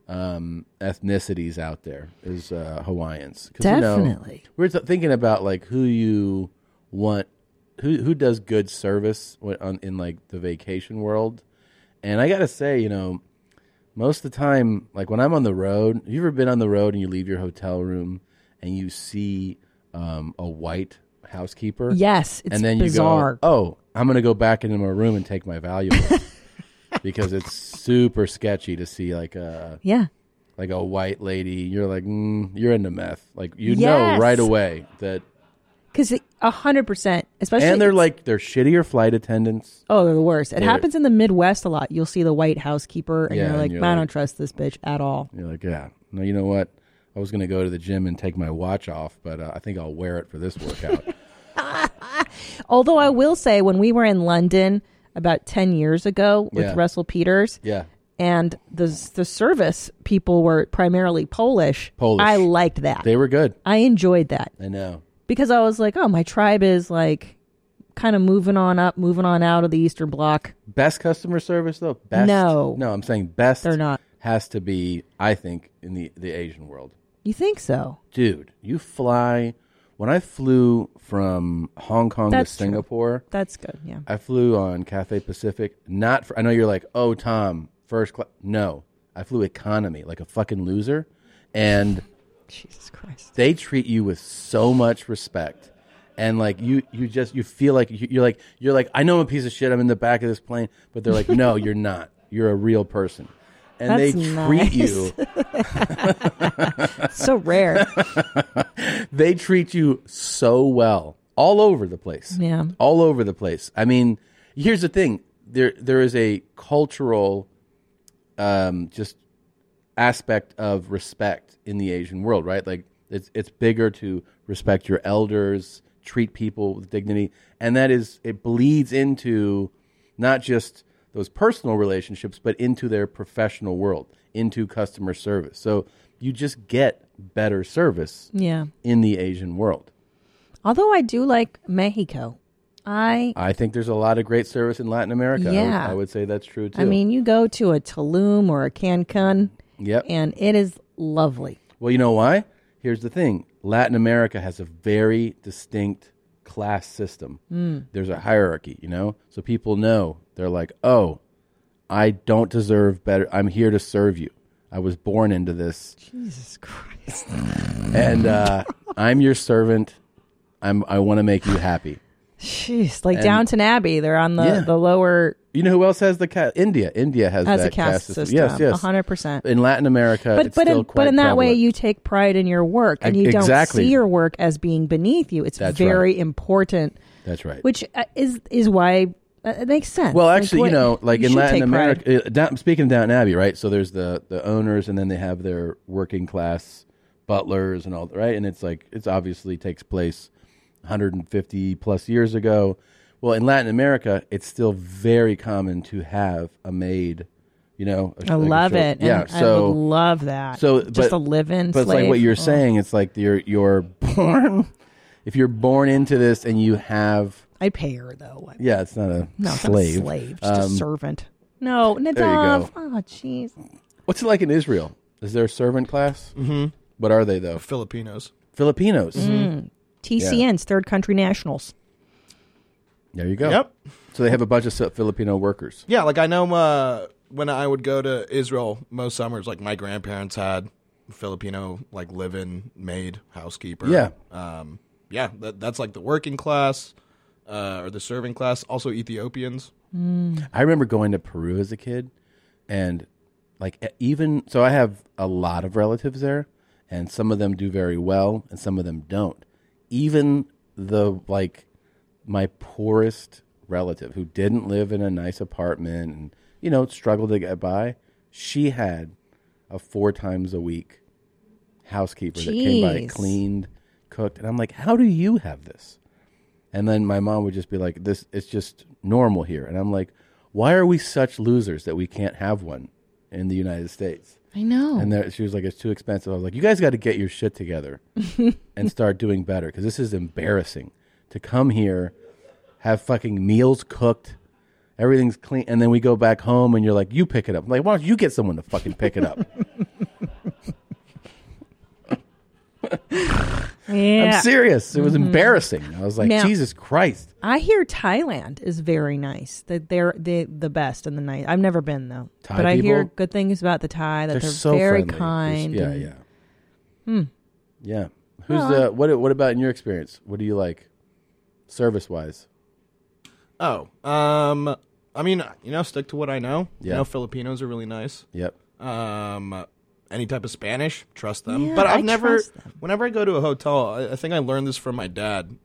ethnicities out there is Hawaiians. 'Cause, Definitely. we're thinking about like who you want, who does good service in like the vacation world, and I gotta say, most of the time, like when I'm on the road, have you ever been on the road and you leave your hotel room and you see a white housekeeper? Yes, it's and then bizarre. you go, oh, I'm going to go back into my room and take my valuables because it's super sketchy to see like a white lady. You're like, you're into meth. Like you know right away that. Because 100%, especially, and they're shittier flight attendants. Oh, they're the worst. It happens in the Midwest a lot. You'll see the white housekeeper, and Yeah, you're like, and you're I like- don't trust this bitch at all. You're like, yeah, no, you know what? I was going to go to the gym and take my watch off, but I think I'll wear it for this workout. Although I will say, when we were in London about 10 years ago with Yeah. Russell Peters, Yeah. and the service people were primarily Polish, I liked that. They were good. I enjoyed that. I know. Because I was like, oh, my tribe is like kind of moving on up, moving on out of the Eastern Bloc. Best customer service, though? Best? No. No, I'm saying best. They're not. Has to be, I think, in the Asian world. You think so? Dude, you fly. When I flew from Hong Kong That's to true. Singapore. That's good, yeah. I flew on Cathay Pacific. I know you're like, oh, Tom, first class. No, I flew economy like a fucking loser. And Jesus Christ, they treat you with so much respect. And like you feel like you're like, I know I'm a piece of shit. I'm in the back of this plane, but they're like, no, you're not. You're a real person. And That's they treat you so rare. They treat you so well all over the place. Yeah. All over the place. I mean, here's the thing. There is a cultural just aspect of respect in the Asian world, right? Like it's bigger to respect your elders, treat people with dignity, and it bleeds into not just those personal relationships, but into their professional world, into customer service. So you just get better service in the Asian world. Although I do like Mexico. I think there's a lot of great service in Latin America. Yeah. I would say that's true, too. I mean, you go to a Tulum or a Cancun, Yep. and it is lovely. Well, you know why? Here's the thing. Latin America has a very distinct class system. There's a hierarchy, So people know. They're like, oh, I don't deserve better. I'm here to serve you. I was born into this. Jesus Christ. And I'm your servant. I want to make you happy. Jeez, like And- Downton Abbey. They're on the lower... You know who else has the caste? India. India has Has that a caste system. Yes, yes. 100%. In Latin America, it's But still in quite that way, prevalent. you take pride in your work, and you Exactly. don't see your work as being beneath you. It's That's very important. That's right. Which is why it makes sense. Well, actually, like, in should Latin take pride. America, speaking of Downton Abbey, right? So there's the owners, and then they have their working class butlers and all that, right? And it's obviously takes place 150 plus years ago. Well, in Latin America, it's still very common to have a maid. I love it. Yeah, and so I would love that. So, just a live-in But it's slave. like what you're Oh. saying. It's like you're born. If you're born into this and you have, I'd pay her though. yeah, it's not a No, slave. it's not a slave. Just a servant. No, Nadav. There you go. Oh, jeez. What's it like in Israel? Is there a servant class? Mm-hmm. What are they though? Filipinos. Filipinos. TCNs, Third Country Nationals. There you go. Yep. So they have a bunch of Filipino workers. Yeah, like I know when I would go to Israel most summers, like my grandparents had Filipino like live-in maid housekeeper. Yeah. That's like the working class or the serving class. Also Ethiopians. I remember going to Peru as a kid, and so I have a lot of relatives there, and some of them do very well, and some of them don't. Even my poorest relative who didn't live in a nice apartment and struggled to get by, she had a 4 times a week housekeeper that came by, Jeez. cleaned, cooked, and I'm like, how do you have this? And then my mom would just be like, this it's just normal here. And I'm like, why are we such losers that we can't have one in the United States? I know. And she was like, it's too expensive. I was like, you guys got to get your shit together and start doing better, because this is embarrassing to come here, have fucking meals cooked, everything's clean, and then we go back home and you're like, you pick it up. I'm like, why don't you get someone to fucking pick it up? Yeah. I'm serious. It was embarrassing. I was like, Now- Jesus Christ. I hear Thailand is very nice. That they're the best in the night. I've never been though, Thai but I hear people? good things about the Thai. That They're they're so very friendly. kind. Yeah, and- yeah. Yeah. Who's what about in your experience? What do you like service wise? Oh, I mean, stick to what I know. Yeah. Filipinos are really nice. Yep. Any type of Spanish, trust them. Yeah, but I've I never, trust them. whenever I go to a hotel, I think I learned this from my dad.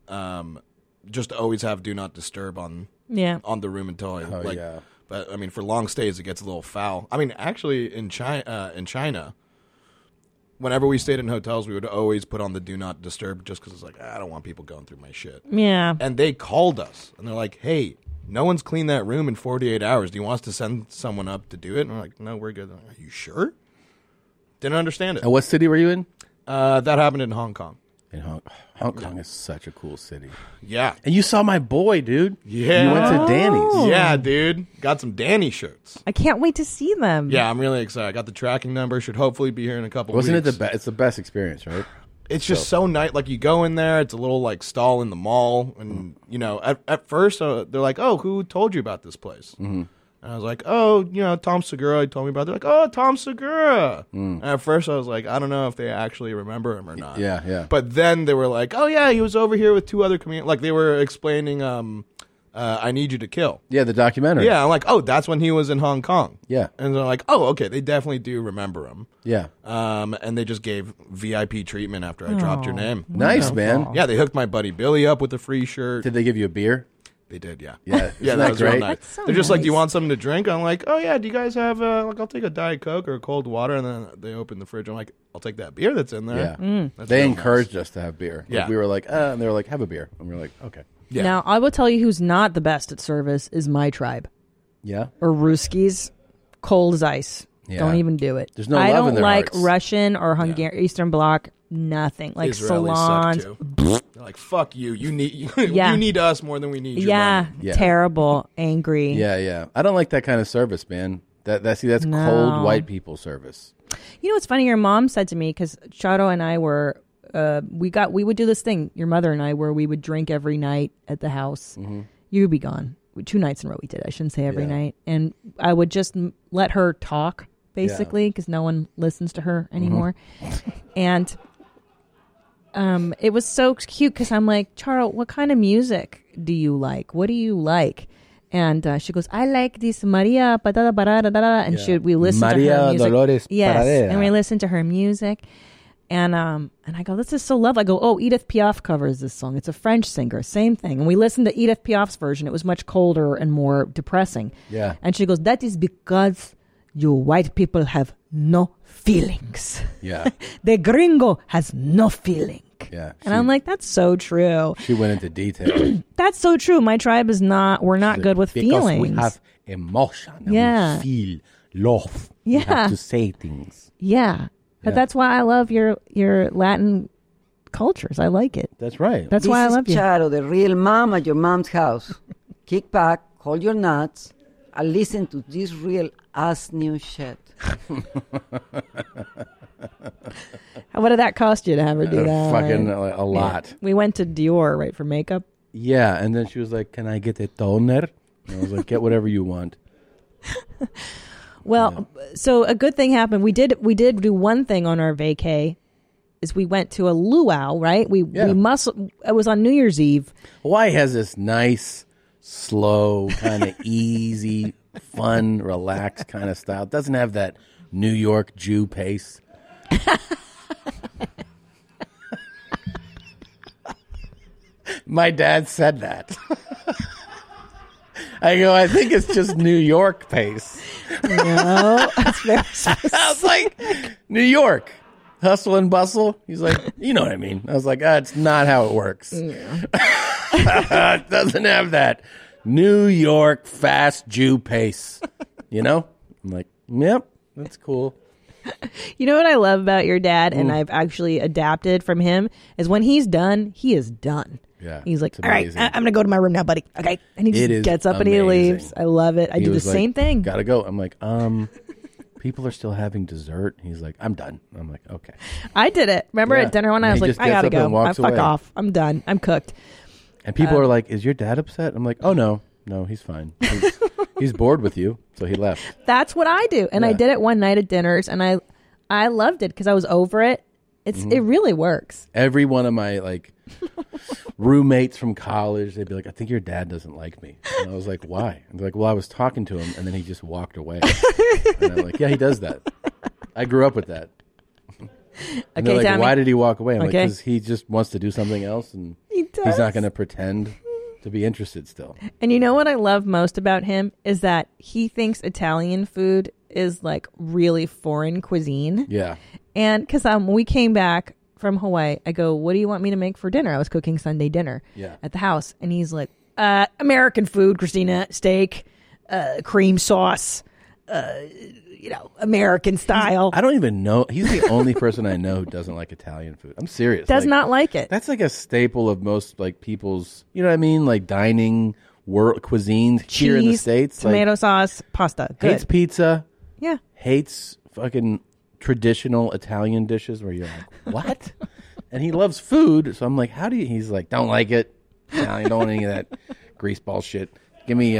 Just always have do not disturb on the room until I yeah. But I mean, for long stays, it gets a little foul. I mean, actually, in China, whenever we stayed in hotels, we would always put on the do not disturb just because it's like, I don't want people going through my shit. Yeah. And they called us, and they're like, hey, no one's cleaned that room in 48 hours. Do you want us to send someone up to do it? And we're like, no, we're good. Like, are you sure? Didn't understand it. And what city were you in? That happened in Hong Kong. In Hong Kong is such a cool city. Yeah. And you saw my boy, dude. Yeah. You went to Danny's. Yeah, dude. Got some Danny shirts. I can't wait to see them. Yeah, I'm really excited. I got the tracking number. Should hopefully be here in a couple Wasn't weeks. it the best? It's the best experience, right? It's just so nice. Like, you go in there, it's a little, like, stall in the mall. And, at first, they're like, oh, who told you about this place? Mm-hmm. And I was like, oh, Tom Segura told me about it. They're like, oh, Tom Segura. And at first, I was like, I don't know if they actually remember him or not. Yeah, yeah. But then they were like, oh, yeah, he was over here with two other comedians. Like, they were explaining I Need You to Kill. Yeah, the documentary. Yeah, I'm like, oh, that's when he was in Hong Kong. Yeah. And they're like, oh, okay, they definitely do remember him. Yeah. And they just gave VIP treatment after I dropped your name. Nice, man. Yeah, they hooked my buddy Billy up with a free shirt. Did they give you a beer? They did, yeah. Yeah. Yeah, Isn't that was real great? nice. That's so They're just like, do you nice. want something to drink? I'm like, oh, yeah, do you guys have, I'll take a Diet Coke or a cold water. And then they open the fridge. I'm like, I'll take that beer that's in there. Yeah. That's They real encouraged us to have beer. Like, Yeah. we were like, and they were like, have a beer. And we were like, okay. Yeah. Now, I will tell you who's not the best at service is My Tribe Yeah. or Ruskies. Cold as ice. Yeah. Don't even do it. There's no I love don't in their like hearts. Russian or Hungarian Eastern Bloc. Nothing like Israelis salons. suck too. They're like, fuck you. You need Yeah. you need us more than we need your Yeah, money. Yeah. terrible, angry. Yeah, yeah. I don't like that kind of service, man. That's No. cold white people service. You know what's funny? Your mom said to me because Charo and I were we would do this thing. Your mother and I where we would drink every night at the house. Mm-hmm. You would be gone. 2 nights in a row we did. I shouldn't say every Yeah. night. And I would just let her talk basically because no one listens to her anymore. And it was so cute because I'm like, Charo, what kind of music do you like? What do you like? And she goes, I like this Maria Patada Parada, and we listen to Maria her music. Dolores yes, Paradera. and we listen to her music. And I go, this is so lovely. I go, oh, Edith Piaf covers this song. It's a French singer, same thing. And we listened to Edith Piaf's version. It was much colder and more depressing. Yeah. And she goes, that is because you white people have no feelings. Yeah. The gringo has no feeling. Yeah. And I'm like, that's so true. She went into detail. That's so true. My tribe is not, we're not good with because feelings. we have emotion. And Yeah. we feel love. We Yeah. have to say things. Yeah. But Yeah. that's why I love your Latin cultures. I like it. That's right. That's This why I is love you. Charo, the real mom at your mom's house. Kick back, hold your nuts, and listen to this real ass new shit. What did that cost you to have her do that? Fucking a lot. Yeah. We went to Dior, right, for makeup. Yeah. And then she was like, can I get a toner? And I was like, get whatever you want. Well, so a good thing happened. We did do one thing on our vacay. Is we went to a luau, right? It was on New Year's Eve. Hawaii has this nice, slow, kind of easy, fun, relaxed kind of style. It doesn't have that New York Jew pace. My dad said that. I go, I think it's just New York pace. No, that's very specific. I was like, New York, hustle and bustle. He's like, you know what I mean. I was like, it's not how it works. It doesn't have that New York fast Jew pace. You know? I'm like, yep, that's cool. You know what I love about your dad, and I've actually adapted from him, is when he's done, he is done. Yeah, He's like, it's all right, amazing. I'm going to go to my room now, buddy. Okay. And he It just is gets up and he amazing. leaves. I love it. I He do the was like, same thing. Gotta go. I'm like, people are still having dessert. He's like, I'm done. I'm like, okay. I did it. Remember at dinner one night, I was He like, just I gets gotta up and go. walks Fuck away. off. I'm done. I'm cooked. And people are like, is your dad upset? I'm like, oh, no, he's fine. He's bored with you, so he left. That's what I do. And I Yeah. did it one night at dinners, and I loved it because I was over it. It really works. Every one of my like roommates from college, they'd be like, I think your dad doesn't like me. And I was like, why? And they're like, well, I was talking to him, and then he just walked away. And I'm like, yeah, he does that. I grew up with that. And they're like, Tommy. why did he walk away? I'm like, Okay. because he just wants to do something else, and he's not going to pretend to be interested still. And you know what I love most about him is that he thinks Italian food is like really foreign cuisine. Yeah. And because when we came back from Hawaii, I go, what do you want me to make for dinner? I was cooking Sunday dinner at the house. And he's like, American food, Christina, steak, cream sauce, American style. I don't even know. He's the only person I know who doesn't like Italian food. I'm serious. Does not like it. That's like a staple of most like people's, you know what I mean? Like dining world cuisines here in the Cheese, States. tomato sauce, pasta. Good. Hates pizza. Yeah. Hates fucking traditional Italian dishes where you're like, what? And he loves food. So I'm like, how do you? He's like, don't like it. Italian, don't want any of that greaseball shit. Give me,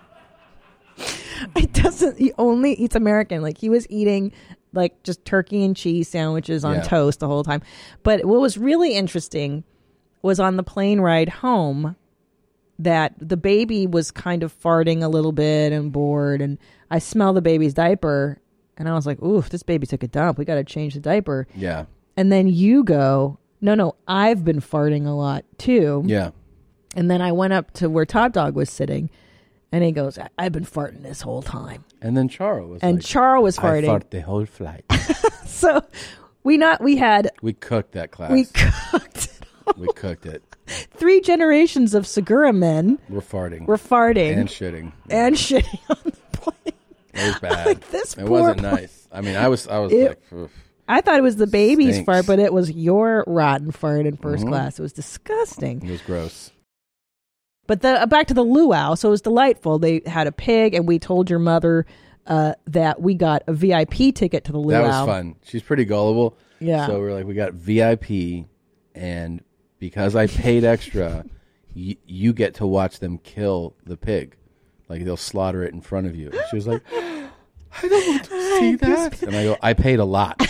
It doesn't. He only eats American. Like he was eating like just turkey and cheese sandwiches on toast the whole time. But what was really interesting was on the plane ride home that the baby was kind of farting a little bit and bored, and I smell the baby's diaper, and I was like, "Ooh, this baby took a dump. We got to change the diaper." Yeah. And then you go, "No, I've been farting a lot too." Yeah. And then I went up to where Top Dog was sitting. And he goes, I've been farting this whole time. And then Charles was and Charles was farting. I fart the whole flight. So we cooked that class. We cooked it. We cooked it. 3 generations of Segura men We're farting. And shitting. And shitting on the plane. It was bad. Like this it poor wasn't nice. I mean, I was like, oof. I thought it was the baby's Stinks. fart, but it was your rotten fart in first class. It was disgusting. It was gross. But back to the luau. So it was delightful. They had a pig, and we told your mother that we got a VIP ticket to the luau. That was fun. She's pretty gullible. Yeah. So we're like, we got VIP, and because I paid extra, you get to watch them kill the pig. Like they'll slaughter it in front of you. And she was like, I don't want to see that. And I go, I paid a lot.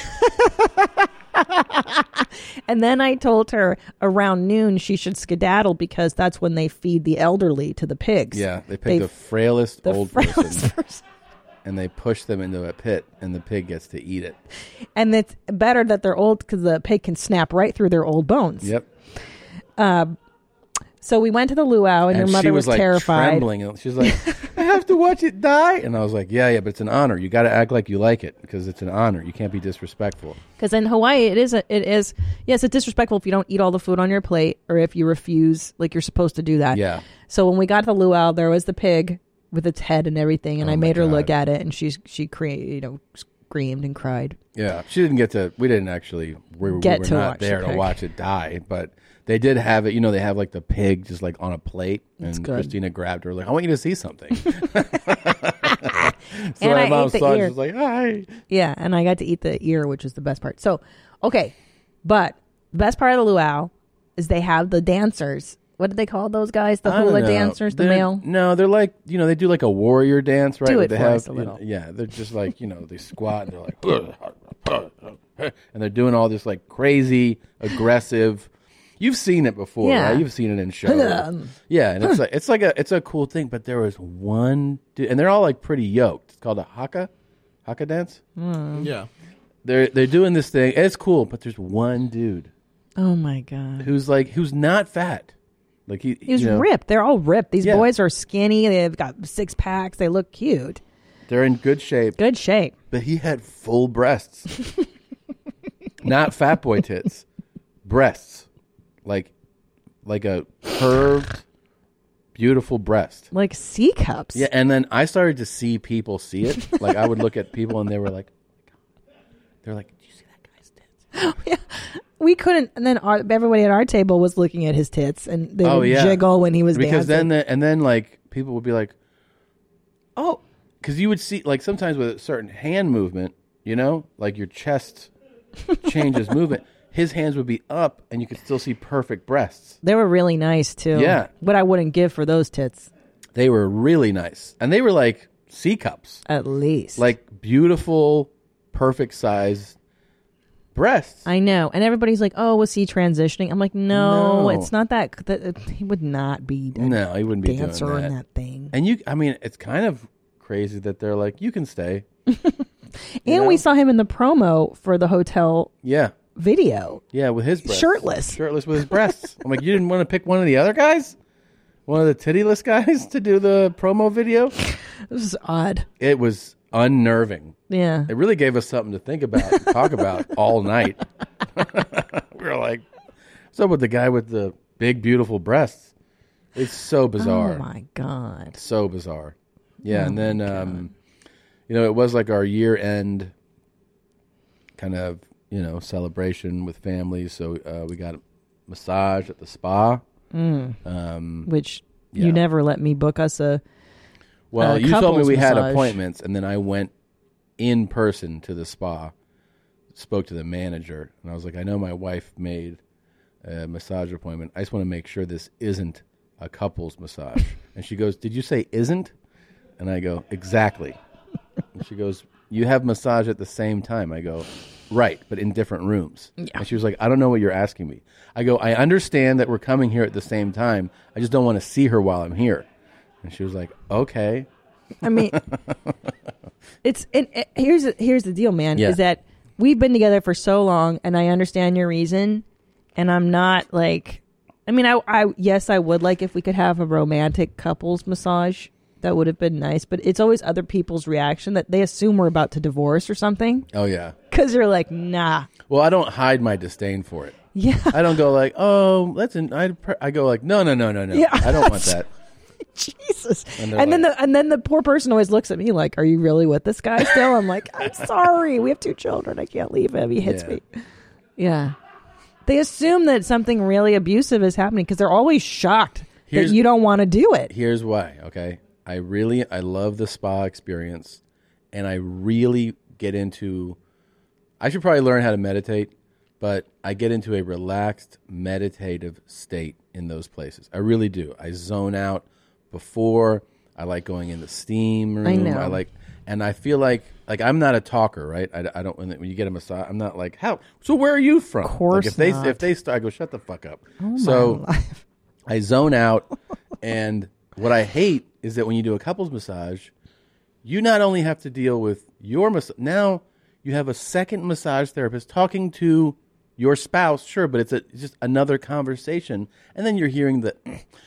And then I told her around noon she should skedaddle because that's when they feed the elderly to the pigs. Yeah, they pick the frailest old person, person. And they push them into a pit, and the pig gets to eat it. And it's better that they're old because the pig can snap right through their old bones. Yep. So we went to the luau, and your mother she was like terrified. trembling. And she was like, I have to watch it die. And I was like, yeah, but it's an honor. You got to act like you like it because it's an honor. You can't be disrespectful. Because in Hawaii, it is, yes, it's disrespectful if you don't eat all the food on your plate or if you refuse, like you're supposed to do that. Yeah. So when we got to the luau, there was the pig with its head and everything, and I made her God. look at it, and she screamed and cried. Yeah, she didn't get to. We didn't actually. We were Get to not watch there the to pig. watch it die, but they did have it. You know, they have like the pig just like on a plate, That's and good. Christina grabbed her like, "I want you to see something." So And my I mom ate the saw it. She ear. was like, "Hi." Yeah, and I got to eat the ear, which was the best part. So, okay, but the best part of the luau is they have the dancers. What did they call those guys? The I don't hula know. dancers, the They're- male? No, they're like, you know, they do like a warrior dance, right? Do Where it they for have, us a little. Yeah, they're just like, you know, they squat and they're like, and they're doing all this like crazy, aggressive. You've seen it before, Yeah. right? You've seen it in shows. Yeah, and it's a cool thing. But there was one dude, and they're all like pretty yoked. It's called a haka dance. Yeah. They're doing this thing. It's cool, but there's one dude Oh my god, who's not fat. Like he was ripped. They're all ripped. These Yeah. boys are skinny. They've got 6 packs. They look cute. They're in good shape. Good shape. But he had full breasts. Not fat boy tits. Breasts. Like a curved, beautiful breast. Like C cups. Yeah, and then I started to see people see it. Like I would look at people and they were like, oh my God. They're like, did you see that guy's tits? We couldn't, and then everybody at our table was looking at his tits, and they would jiggle when he was because dancing. then like people would be like, oh, because you would see, like, sometimes with a certain hand movement, you know, like your chest changes movement, his hands would be up and you could still see perfect breasts. They were really nice too. Yeah. What I wouldn't give for those tits. They were really nice. And they were like C cups. At least. Like beautiful, perfect size breasts. I know. And everybody's like, oh, was he transitioning? I'm like, no. It's not that. He would not be No, he wouldn't be doing dancer in that. that thing. And I mean, it's kind of crazy that they're like, you can stay. And we saw him in the promo for the hotel video. Yeah, with his breasts. Shirtless. Shirtless with his breasts. I'm like, you didn't want to pick one of the other guys? One of the tittyless guys to do the promo video? This is odd. It was unnerving. Yeah. It really gave us something to think about and talk about all night. We were like, what's up with the guy with the big, beautiful breasts? It's so bizarre. Oh, my God. So bizarre. Yeah, and then, it was like our year-end kind of, celebration with families. So we got a massage at the spa. Which you never let me book us a Well, you told me we had massage. appointments, and then I went in person to the spa, spoke to the manager, and I was like, I know my wife made a massage appointment. I just want to make sure this isn't a couple's massage. And she goes, did you say isn't? And I go, exactly. And she goes, you have massage at the same time. I go, right, but in different rooms. Yeah. And she was like, I don't know what you're asking me. I go, I understand that we're coming here at the same time. I just don't want to see her while I'm here. And she was like, okay. I mean, here's the deal, man, Yeah. is that we've been together for so long, and I understand your reason, and I'm not like, I mean, yes, I would like if we could have a romantic couples massage. That would have been nice, but it's always other people's reaction that they assume we're about to divorce or something. Oh, yeah. Because you're like, nah. Well, I don't hide my disdain for it. Yeah. I don't go like, oh, I go like, no. Yeah. I don't want that. Jesus. And then the poor person always looks at me like, are you really with this guy still? I'm like, I'm sorry. We have 2 children. I can't leave him. He hits me. Yeah. They assume that something really abusive is happening because they're always shocked that you don't want to do it. Here's why, okay? I love the spa experience, and I really get into, I should probably learn how to meditate, but I get into a relaxed, meditative state in those places. I really do. I zone out before. I like going in the steam room. I know. And I feel like I'm not a talker, right? I don't, when you get a massage, I'm not like, so where are you from? Of course if not. they start, I go, shut the fuck up. Oh, So my life. I zone out, and what I hate is that when you do a couples massage, you not only have to deal with your massage, now you have a second massage therapist talking to your spouse, sure, but it's just another conversation, and then you're hearing the,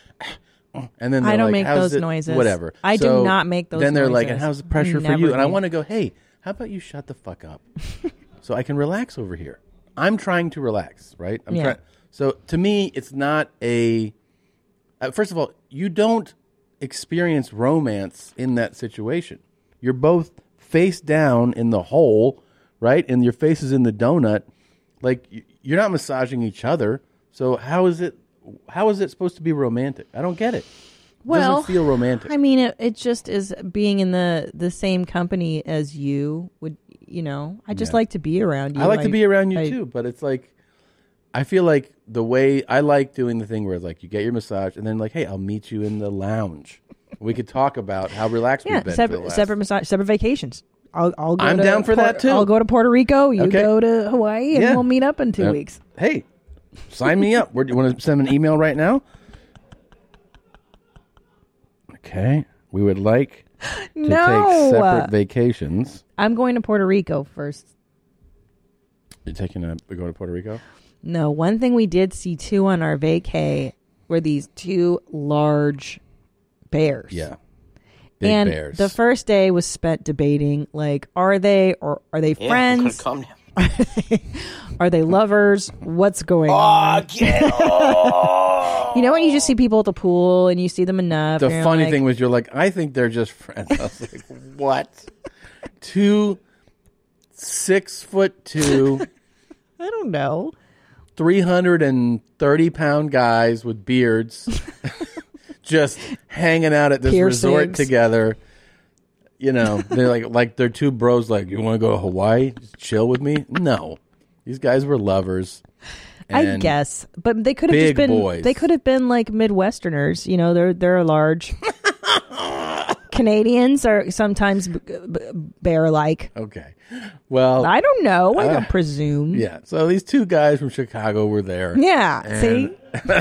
and then I don't like, make how's those it? noises. Whatever. I do not make those Then they're like, noises. and how's the pressure for Never you? And I do. want to go, hey, how about you shut the fuck up, so I can relax over here. I'm trying to relax, right? Yeah. So to me, it's not a. First of all, you don't experience romance in that situation. You're both face down in the hole, right? And your face is in the donut. Like, you're not massaging each other. So how is it supposed to be romantic? I don't get it. It doesn't feel romantic. I mean, it just is being in the same company as you would, I just like to be around you. I like to be around you too, but it's like, I feel like the way I like doing the thing where it's like you get your massage and then like, hey, I'll meet you in the lounge. We could talk about how relaxed we've been. separate massage, separate vacations. I'll go. I'm down for that too. I'll go to Puerto Rico. You Okay. go to Hawaii, and we'll meet up in 2 weeks. Hey, sign me up. Do you want to send an email right now? Okay. We would like to take separate vacations. I'm going to Puerto Rico first. You're going to Puerto Rico? No, one thing we did see too on our vacay were these 2 large bears. Yeah. Big bears. The first day was spent debating, like, are they friends? Calm down. Are they lovers? What's going on? You know when you just see people at the pool and you see them enough. The and you're funny like, thing was, you're like, I think they're just friends. I was like, what? 2 6'2" I don't know. 330-pound guys with beards just hanging out at this resort Piercings. together. you know, they're like they're two bros. Like, you want to go to Hawaii? Just chill with me? No, these guys were lovers. I guess, but they could have just been. boys. They could have been like Midwesterners. You know, they're large. Canadians are sometimes bear-like. Okay, well, I don't know. I don't presume. Yeah, so these two guys from Chicago were there. Yeah, and see,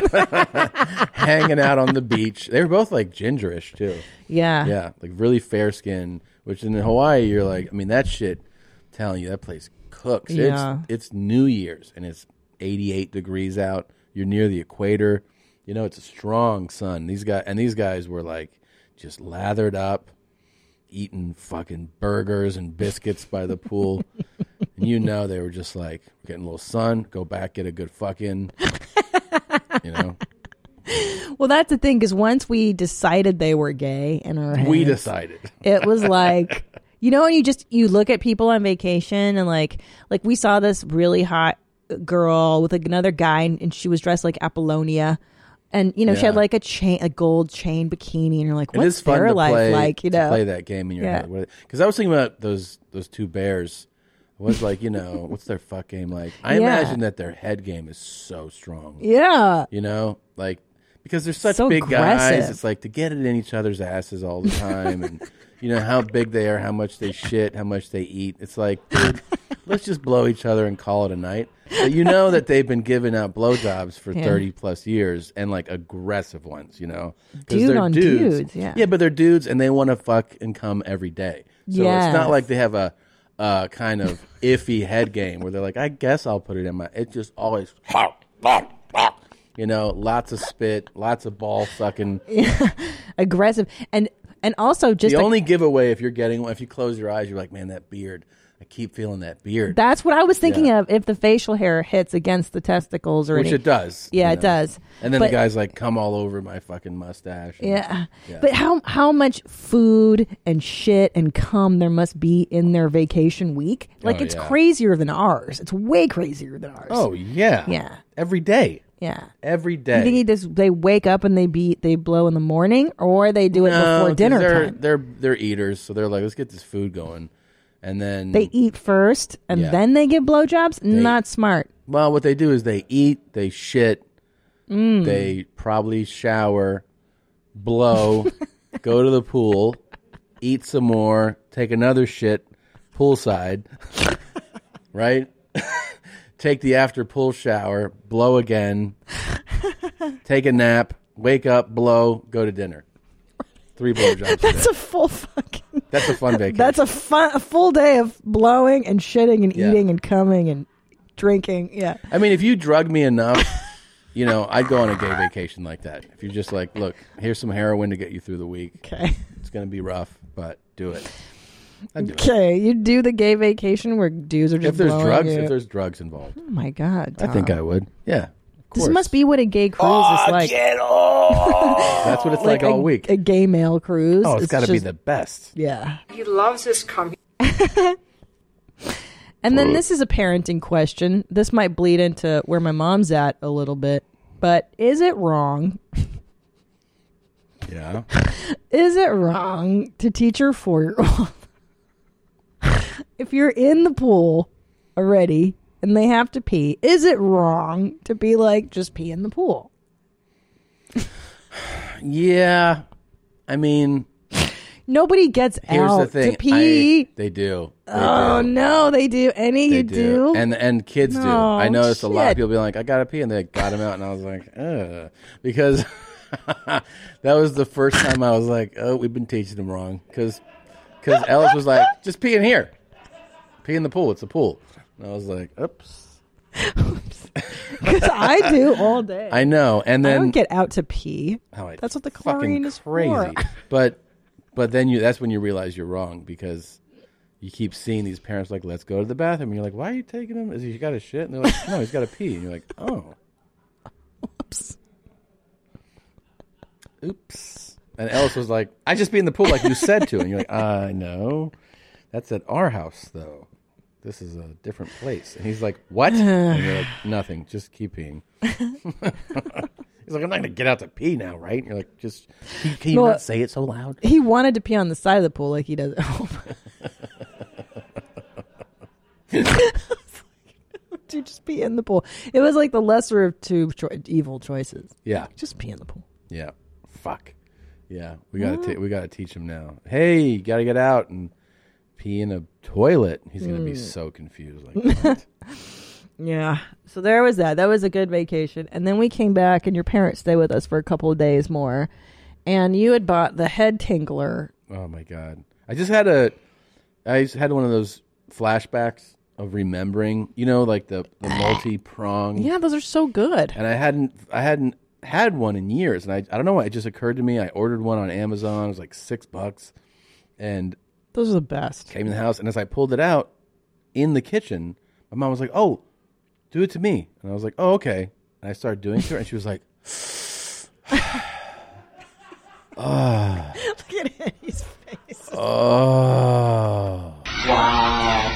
hanging out on the beach. They were both like gingerish too. Yeah, like really fair skin. Which in Hawaii, you're like, I mean, that shit. I'm telling you, that place cooks. Yeah. It's New Year's and it's 88 degrees out. You're near the equator. You know, it's a strong sun. These guys were like just lathered up, eating fucking burgers and biscuits by the pool. And you know, they were just like getting a little sun, go back, get a good fucking, you know. Well, that's the thing, because once we decided they were gay in our heads, We decided. It was like, you know, when you look at people on vacation and like we saw this really hot girl with another guy and she was dressed like Apollonia. And, you know, she had like a gold chain bikini, and you're like, what's It is fun their to life play, like? You know, to play that game in your head. Because I was thinking about those two bears. I was like, you know, what's their fuck game like? I imagine that their head game is so strong. Yeah. You know, like, because they're such So big aggressive. guys. It's like to get it in each other's asses all the time. And, you know, how big they are, how much they shit, how much they eat. It's like, dude, let's just blow each other and call it a night. But you know that they've been giving out blowjobs for 30 plus years, and like aggressive ones, you know, because they're dudes. Yeah, but they're dudes and they want to fuck and come every day. So it's not like they have a kind of iffy head game where they're like, I guess I'll put it in my. It's just always, you know, lots of spit, lots of ball sucking, aggressive, and also just the only giveaway if you close your eyes, you're like, man, that beard. I keep feeling that beard. That's what I was thinking of. If the facial hair hits against the testicles, or which it does. Yeah, it does. And then the guy's like, come all over my fucking mustache. Yeah. But how much food and shit and cum there must be in their vacation week? Like, it's crazier than ours. It's way crazier than ours. Oh, yeah. Yeah. Every day. Yeah. Every day. You think they wake up and they blow in the morning, or they do it before dinner time? They're eaters, so they're like, let's get this food going. And then they eat first, and then they get blowjobs? Not smart. Well, what they do is they eat, they shit, they probably shower, blow, go to the pool, eat some more, take another shit, poolside, right? Take the after pool shower, blow again, take a nap, wake up, blow, go to dinner. 3 blowjobs. That's a full fucking. That's a fun vacation. That's a full day of blowing and shitting and eating and coming and drinking. Yeah. I mean, if you drug me enough, you know, I'd go on a gay vacation like that. If you're just like, look, here's some heroin to get you through the week. Okay. It's gonna be rough, but do it. I'd do it. Okay, you do the gay vacation where dudes are just if there's blowing drugs, you. if there's drugs involved. Oh my God, Tom. I think I would. Yeah. This must be what a gay cruise is like. That's what it's like all week. A gay male cruise. Oh, it's got to be the best. Yeah. He loves his cum. And then this is a parenting question. This might bleed into where my mom's at a little bit. But is it wrong? Yeah. Is it wrong to teach your 4-year-old if you're in the pool already and they have to pee, is it wrong to be like, just pee in the pool? Yeah. I mean, nobody gets here's out the thing. to pee. They do. No, they do. They do. And kids do. Oh, I noticed a lot of shit. people be like, I gotta pee, and they got him out, and I was like, ugh. Because that was the first time I was like, oh, we've been teaching them wrong. Because Ellis was like, just pee in here. Pee in the pool. It's a pool. And I was like, oops. Because I do all day. I know. And then I don't get out to pee. Oh, That's what the chlorine is crazy. for. But then that's when you realize you're wrong, because you keep seeing these parents like, let's go to the bathroom. And you're like, why are you taking him? Is he got a shit? And they're like, no, he's got to pee. And you're like, oh. Oops. And Ellis was like, I just be in the pool like you said to. And you're like, no. That's at our house, though. This is a different place. And he's like, what? And you're like, nothing. Just keep peeing. It He's like, I'm not going to get out to pee now, right? And you're like, just, can you Well, not say it so loud? He wanted to pee on the side of the pool like he does at home. Dude, just pee in the pool. It was like the lesser of two evil choices. Yeah. Just pee in the pool. Yeah. Fuck. Yeah. We gotta teach him now. Hey, you gotta get out and pee in a toilet. He's gonna be so confused. Like, what? Yeah. So there was that. That was a good vacation. And then we came back and your parents stayed with us for a couple of days more. And you had bought the head tingler. Oh my God. I just had one of those flashbacks of remembering, like the multi-prong. Yeah, those are so good. And I hadn't had one in years. And I don't know why, it just occurred to me. I ordered one on Amazon. It was like $6. And those are the best. Came in the house. And as I pulled it out in the kitchen, my mom was like, oh, do it to me. And I was like, oh, okay. And I started doing it to her, and she was like, oh. Look at Eddie's face. Oh. Wow.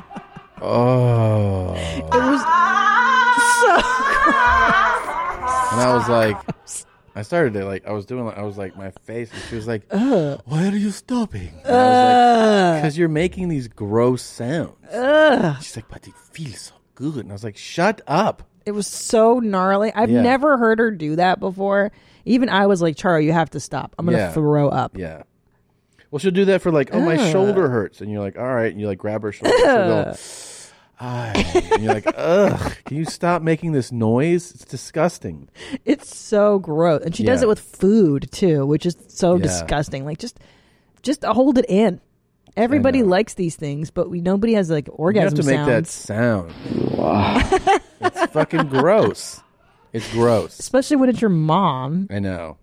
Oh. It was so gross. And I was like, I started to like, I was like, my face, and she was like, why are you stopping? And I was like, because you're making these gross sounds. She's like, but it feels so good. And I was like, shut up. It was so gnarly. I've never heard her do that before. Even I was like, Charo, you have to stop. I'm going to throw up. Yeah. Well, she'll do that for like, oh, my shoulder hurts. And you're like, all right. And you like grab her shoulder. And you're like, ugh, can you stop making this noise? It's disgusting. It's so gross. And she does it with food too, which is so disgusting. Like just hold it in. Everybody likes these things, but nobody has like orgasm sounds. You have to make that sound. Wow. It's fucking gross. It's gross. Especially when it's your mom. I know.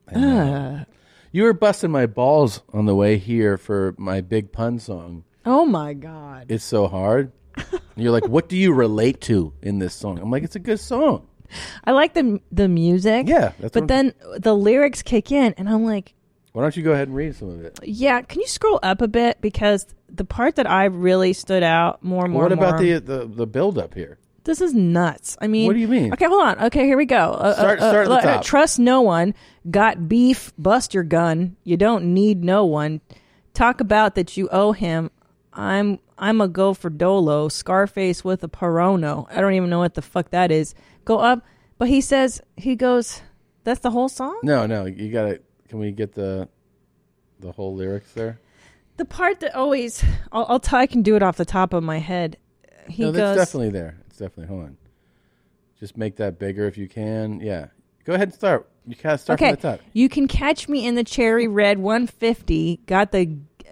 You were busting my balls on the way here for my Big Pun song. Oh my God. It's so hard. And you're like, what do you relate to in this song? I'm like, it's a good song. I like the music. Yeah. But then the lyrics kick in and I'm like, why don't you go ahead and read some of it? Yeah, can you scroll up a bit? Because the part that I really stood out more. What about the build up here? This is nuts. I mean, what do you mean? Okay, hold on. Okay, here we go. Start at the top. Trust no one. Got beef. Bust your gun. You don't need no one. Talk about that you owe him. I'm a go for Dolo. Scarface with a Perono. I don't even know what the fuck that is. Go up. But he goes, that's the whole song? No, you gotta. Can we get the whole lyrics there? The part that always, I can do it off the top of my head. That's definitely there. It's definitely, hold on. Just make that bigger if you can. Yeah. Go ahead and start. You gotta start from the top. You can catch me in the cherry red 150. Got the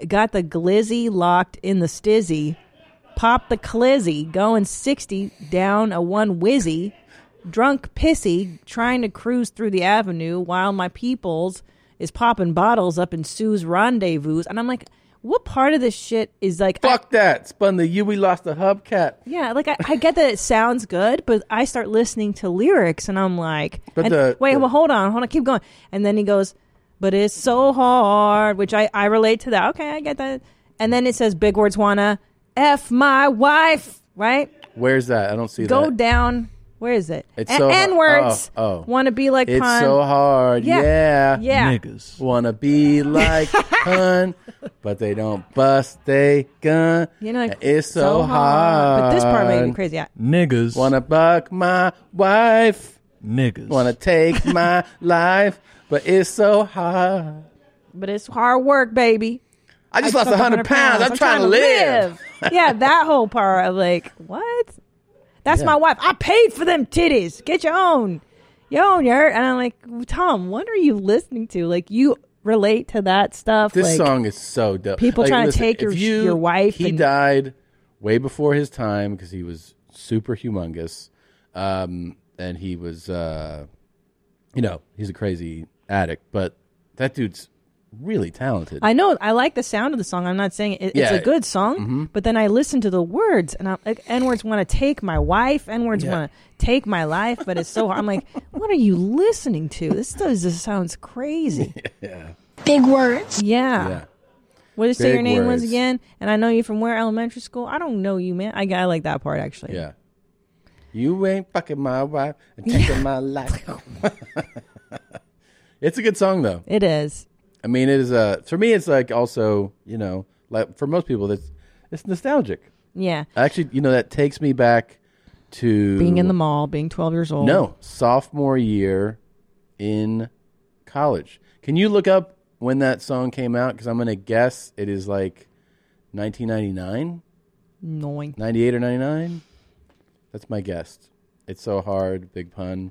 glizzy locked in the stizzy. Pop the clizzy. Going 60 down a one whizzy. Drunk pissy. Trying to cruise through the avenue while my peoples is popping bottles up in Sue's rendezvous. And I'm like, what part of this shit is like... Fuck that. Spun the we lost the hubcap. Yeah, like I get that it sounds good, but I start listening to lyrics and I'm like... Well, hold on, keep going. And then he goes, but it's so hard, which I relate to that. Okay, I get that. And then it says, big words wanna F my wife, right? Where's that? I don't see that. Go down... Where is it? It's so N-words. Oh. Want to be like it's Pun. It's so hard. Yeah. Niggas. Want to be like Pun, but they don't bust they gun. It's so hard. But this part made me crazy. Yeah. Niggas. Want to buck my wife. Niggas. Want to take my life, but it's so hard. But it's hard work, baby. I just lost 100 pounds. I'm trying to live. Yeah, that whole part. I'm like, what? That's my wife. I paid for them titties. Get your own. You hurt. And I'm like, Tom, what are you listening to? Like, you relate to that stuff? This song is so dope. People trying to take your wife. He died way before his time because he was super humongous. And he was, he's a crazy addict. But that dude's really talented. I know. I like the sound of the song. I'm not saying it's a good song, but then I listen to the words, and I'm like, N-words want to take my wife. N-words want to take my life, but it's so hard. I'm like, what are you listening to? This sounds crazy. Yeah. Big words. Yeah. What did you say your name was again? And I know you from where? Elementary school? I don't know you, man. I like that part, actually. Yeah. You ain't fucking my wife and taking my life. It's a good song, though. It is. I mean, it is for me, it's like also, you know, like for most people, it's nostalgic. Yeah. Actually, you know, that takes me back to Being in the mall, being 12 years old. No, sophomore year in college. Can you look up when that song came out? Because I'm going to guess it is like 1999? 98 or 99? That's my guess. It's so hard, big pun.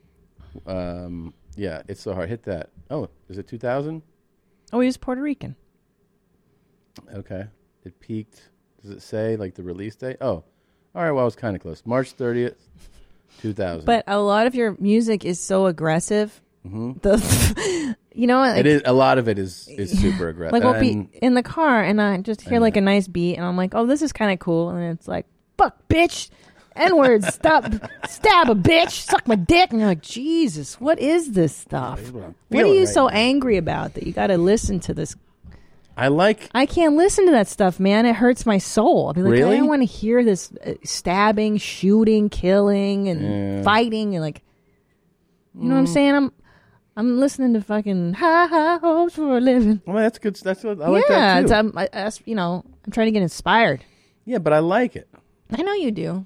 Yeah, it's so hard. Hit that. Oh, is it 2000? Oh, he was Puerto Rican. Okay. It peaked. Does it say like the release date? Oh, all right. Well, I was kind of close. March 30th, 2000. But a lot of your music is so aggressive. Mm-hmm. You know, like, it is. A lot of it is super aggressive. like we'll be in the car and I just hear like a nice beat and I'm like, oh, this is kind of cool. And it's like, fuck, bitch. N-words, stop, stab a bitch, suck my dick. And you're like, Jesus, what is this stuff? What are you so angry about that you got to listen to this? I can't listen to that stuff, man. It hurts my soul. I'll be like, Really? I don't want to hear this stabbing, shooting, killing, and fighting. And like, you know what I'm saying? I'm listening to fucking high hopes for a living. Well, that's good. That's what I like that too. I'm trying to get inspired. Yeah, but I like it. I know you do.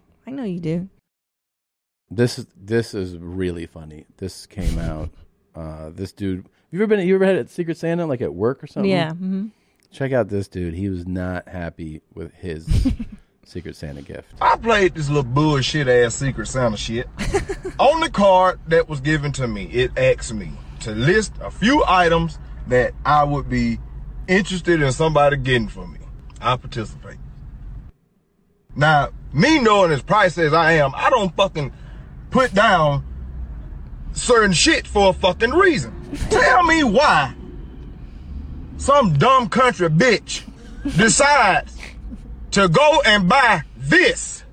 This is really funny. This came out. This dude. You ever had a Secret Santa like at work or something? Yeah. Mm-hmm. Check out this dude. He was not happy with his Secret Santa gift. I played this little bullshit ass Secret Santa shit. On the card that was given to me, it asked me to list a few items that I would be interested in somebody getting for me. I participate. Now, me knowing as price as I am, I don't fucking put down certain shit for a fucking reason. Tell me why some dumb country bitch decides to go and buy this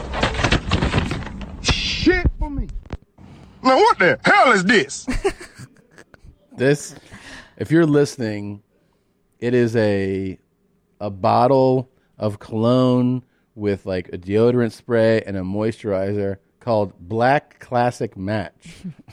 shit for me. Now what the hell is this? This, if you're listening, it is a bottle of cologne with like a deodorant spray and a moisturizer called Black Classic Match.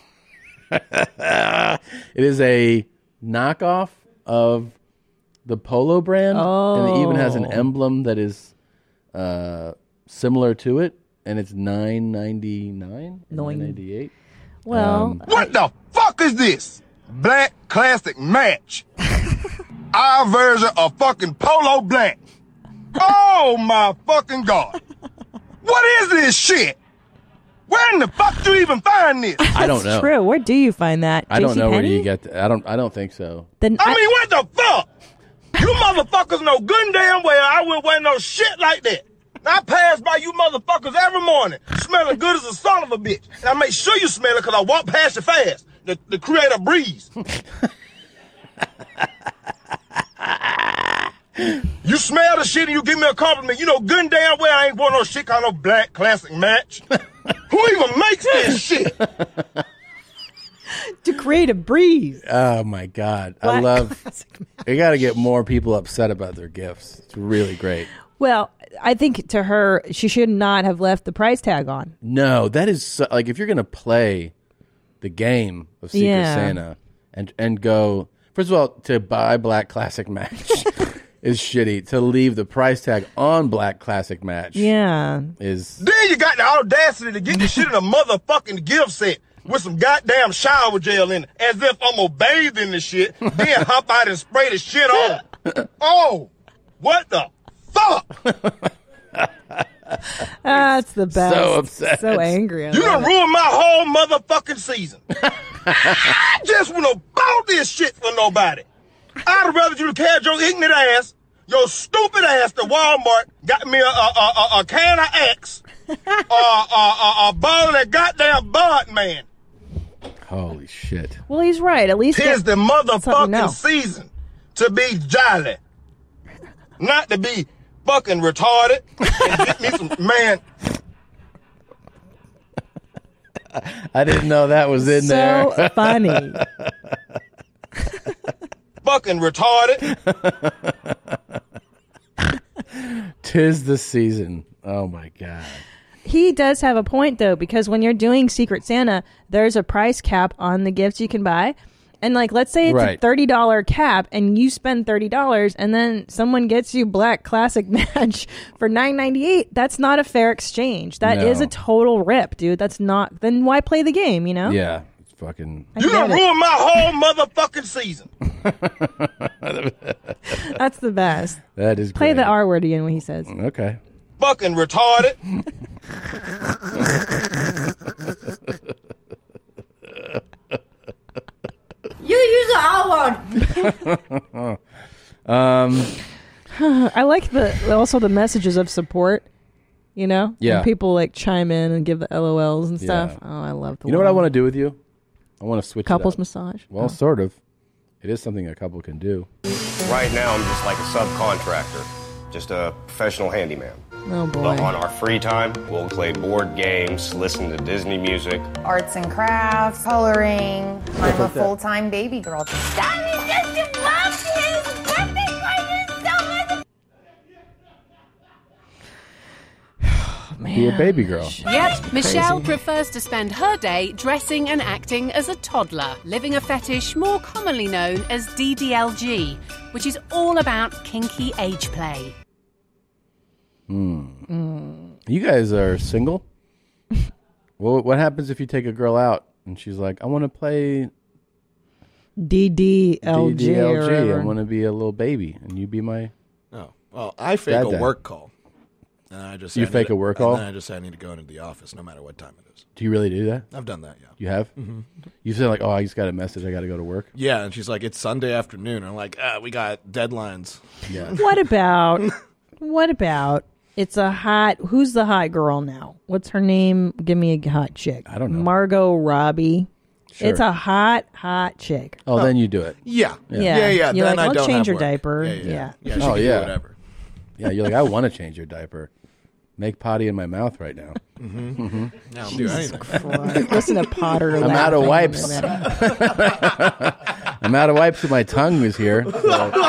It is a knockoff of the Polo brand, and it even has an emblem that is similar to it, and it's $9.99, $9.98. Well, what the fuck is this? Black Classic Match. Our version of fucking Polo Black. Oh my fucking God. What is this shit? Where in the fuck do you even find this? I don't know. True. Where do you find that? I don't know where you JCPenney? get that. I don't think so. I mean, what the fuck? You motherfuckers know good and damn well I wouldn't wear no shit like that. I pass by you motherfuckers every morning, smelling good as a son of a bitch. And I make sure you smell it because I walk past you fast to create a breeze. You smell the shit and you give me a compliment. You know good and damn well I ain't wearing no shit called no Black Classic Match. Who even makes this shit? To create a breeze. Oh my God. I love, you got to get more people upset about their gifts. It's really great. Well, I think to her, she should not have left the price tag on. No, that is so, like if you're going to play the game of Secret Santa and go, first of all, to buy Black Classic Match is shitty. To leave the price tag on Black Classic Match is... Then you got the audacity to get this shit in a motherfucking gift set with some goddamn shower gel in it, as if I'm gonna bathe in this shit, then hop out and spray the shit on. Oh, what the fuck? That's the best. So upset. So angry. You done ruined my whole motherfucking season. I just wanna bought this shit for nobody. I'd have rather you carried your ignorant ass, your stupid ass to Walmart, got me a can of Axe, a bottle of that goddamn Bud Man. Holy shit. Well, he's right. At least Tis the motherfucking season to be jolly. Not to be fucking retarded and get me some, man. I didn't know that was in there. So funny. Fucking retarded. Tis the season. Oh my God. he does have a point, though, because when you're doing Secret Santa, there's a price cap on the gifts you can buy. And, like, let's say it's a $30 cap and you spend $30 and then someone gets you Black Classic Match for $9.98. That's not a fair exchange. That is a total rip, dude. That's not. Then why play the game, you know? Yeah. It's fucking. You done ruined my whole motherfucking season. That's the best. That is Play great. the R word again when he says. Okay. Fucking retarded. You use the R word. I like the messages of support. You know, Yeah. when people like chime in and give the LOLs and stuff. Yeah. Oh, I love the. You know what I want to do with you? I want to switch Couples it up. massage. Well, sort of. It is something a couple can do. Right now, I'm just like a subcontractor, just a professional handyman. Oh boy. But on our free time, we'll play board games, listen to Disney music. Arts and crafts, coloring. I'm a like that. full-time baby girl. Daddy just loved his birthday present so much. Be a baby girl. Yet, Michelle prefers to spend her day dressing and acting as a toddler, living a fetish more commonly known as DDLG, which is all about kinky age play. You guys are single? Well, what happens if you take a girl out and she's like, I want to play DDLG. or DDLG. I whatever. want to be a little baby, and you be my. Oh, well, I fake Dad. a work call. And I just say You I fake need a work call? And then I just say I need to go into the office no matter what time it is. Do you really do that? I've done that, yeah. You have? Mm-hmm. You said like, oh, I just got a message. I got to go to work. Yeah, and she's like, it's Sunday afternoon. And I'm like, we got deadlines. Yeah. What about it's a hot, who's the hot girl now? What's her name? Give me a hot chick. I don't know. Margot Robbie. Sure. It's a hot chick. Oh, then you do it. Yeah. Yeah. You're You're then like, I I'll don't change have your work. diaper. Yeah. Yeah. She Oh, can do yeah. whatever. Yeah, you're like, I want to change your diaper. Make potty in my mouth right now. Mm-hmm. Now I'll do Jesus anything. Christ. Listen to Potter. I'm out of laughing wipes. in a minute. I'm out of wipes and my tongue was here. So,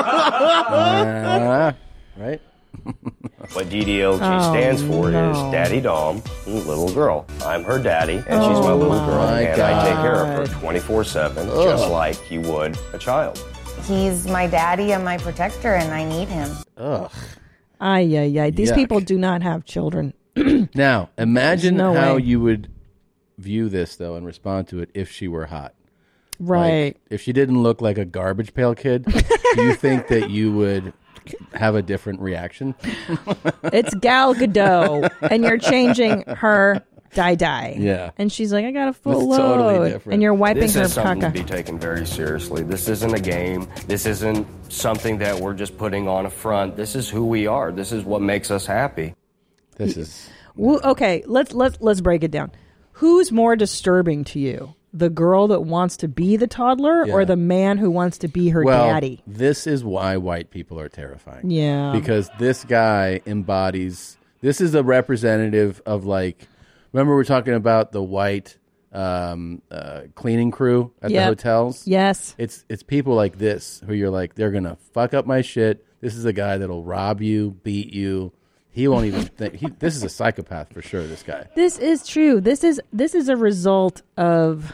right? What DDLG Oh, stands for no. is Daddy Dom, little girl. I'm her daddy, and she's my little girl, my and I take care of her God. 24/7, just like you would a child. He's my daddy and my protector, and I need him. Ugh. Ay. These Yuck. people do not have children. Now, imagine There's no how way. you would view this, though, and respond to it if she were hot. Right. Like, if she didn't look like a Garbage Pail Kid, do you think that you would have a different reaction? It's Gal Gadot, and you're changing her die. Yeah. And she's like, I got a full It's load. totally different. And you're wiping This her is something caca. to be taken very seriously. This isn't a game. This isn't something that we're just putting on a front. This is who we are. This is what makes us happy. This is Okay, let's break it down. Who's more disturbing to you? The girl that wants to be the toddler or Yeah. the man who wants to be her well, daddy? this is why white people are terrifying. Yeah. Because this guy embodies, this is a representative of like, remember we're talking about the white cleaning crew at the Yep. hotels? Yes. It's people like this who you're like, they're going to fuck up my shit. This is a guy that'll rob you, beat you. He won't even think. This is a psychopath for sure, this guy. This is true. This is a result of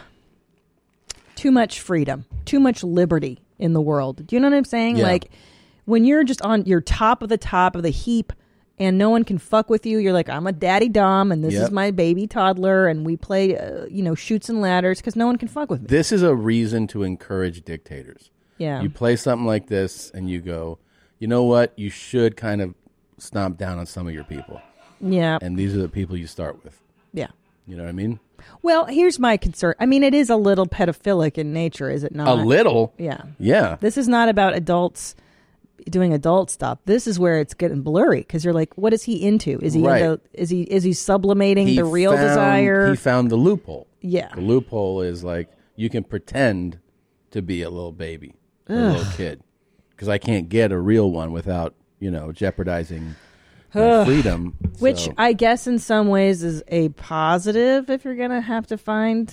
too much freedom, too much liberty in the world. Do you know what I'm saying? Yeah. Like when you're just on your top of the heap and no one can fuck with you, you're like, I'm a daddy dom and this Yep. is my baby toddler and we play, chutes and ladders because no one can fuck with me. This is a reason to encourage dictators. Yeah. You play something like this and you go, you know what? You should kind of stomp down on some of your people. Yeah. And these are the people you start with. Yeah. You know what I mean? Well, here's my concern. I mean, it is a little pedophilic in nature, is it not? A little? Yeah. Yeah. This is not about adults doing adult stuff. This is where it's getting blurry because you're like, what is he into? Is he Right. into, is he sublimating He the real found- desire? He found the loophole. Yeah. The loophole is like, you can pretend to be a little baby, or a little Ugh. kid. Because I can't get a real one without, jeopardizing my Ugh. freedom. Which So- I guess in some ways is a positive if you're going to have to find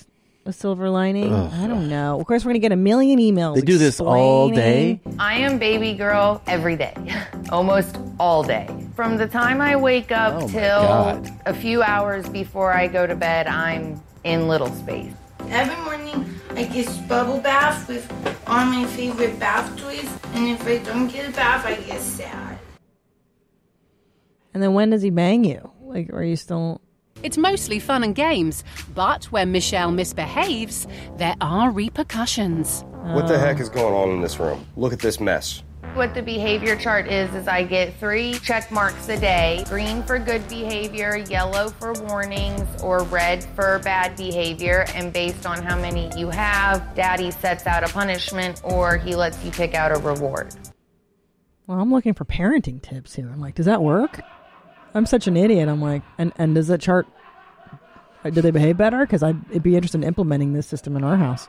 A silver lining? I don't know. Of course, we're going to get a million emails. They do this all day? I am baby girl every day, almost all day. From the time I wake up till a few hours before I go to bed, I'm in little space. Every morning, I get a bubble bath with all my favorite bath toys, and if I don't get a bath, I get sad. And then when does he bang you? Like, are you still... It's mostly fun and games, but when Michelle misbehaves, there are repercussions. What the heck is going on in this room? Look at this mess. What the behavior chart is I get 3 check marks a day. Green for good behavior, yellow for warnings, or red for bad behavior. And based on how many you have, Daddy sets out a punishment or he lets you pick out a reward. Well, I'm looking for parenting tips here. I'm like, does that work? I'm such an idiot. I'm like, and does that chart, do they behave better? Because I'd be interested in implementing this system in our house.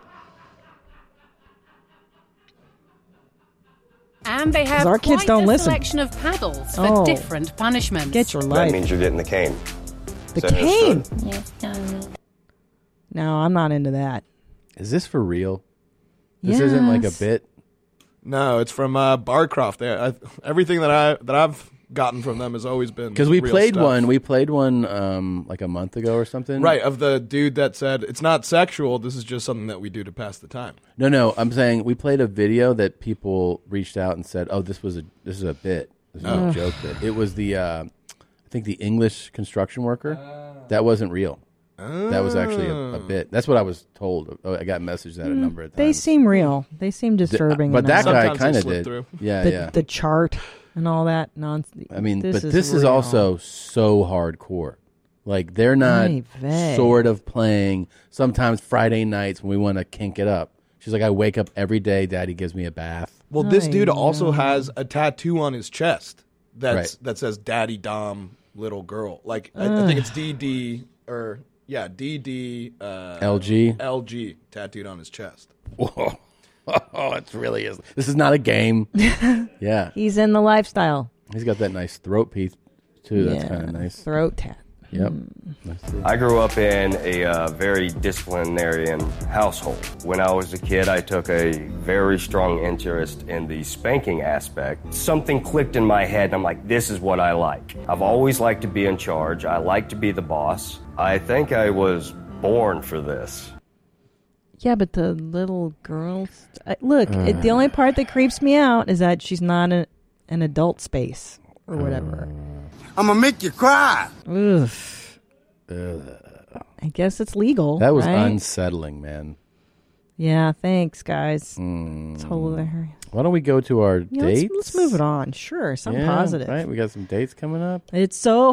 And they have our kids quite don't a listen. selection of paddles for different punishments. Get your life. That means you're getting the cane. The Is that cane? understood? Yes, Daddy. No, I'm not into that. Is this for real? This isn't like a Yes. bit? No, it's from Barcroft. There, everything that I've gotten from them has always been Because we real played stuff. one. We played one like a month ago or something. Right, of the dude that said it's not sexual. This is just something that we do to pass the time. No. I'm saying we played a video that people reached out and said, "Oh, this is a bit. This is a joke bit." It was the I think the English construction worker. That wasn't real. That was actually a bit. That's what I was told. I got messaged that a number of times. They seem real. They seem disturbing. But that enough. guy Sometimes kind they of slip did. through. Yeah. The chart and all that nonsense. I mean, this this is real. also so hardcore. Like they're not Ay vey. sort of playing. Sometimes Friday nights when we want to kink it up. She's like, I wake up every day. Daddy gives me a bath. Well, this I dude also know. has a tattoo on his chest Right. that says "Daddy Dom Little Girl." Like I think it's DD or DD LG tattooed on his chest. Whoa. Oh, it really is. This is not a game. Yeah. He's in the lifestyle. He's got that nice throat piece, too. That's kind of nice. Throat tat. Yep. I grew up in a very disciplinarian household. When I was a kid, I took a very strong interest in the spanking aspect. Something clicked in my head, and I'm like, this is what I like. I've always liked to be in charge. I like to be the boss. I think I was born for this. Yeah, but the little girls. Look, the only part that creeps me out is that she's not an adult space or whatever. I'm gonna make you cry. Oof. I guess it's legal. That was right? unsettling, man. Yeah, thanks, guys. It's hilarious. Why don't we go to our Yeah, dates? let's move it on. Sure, something positive. Right, we got some dates coming up. It's so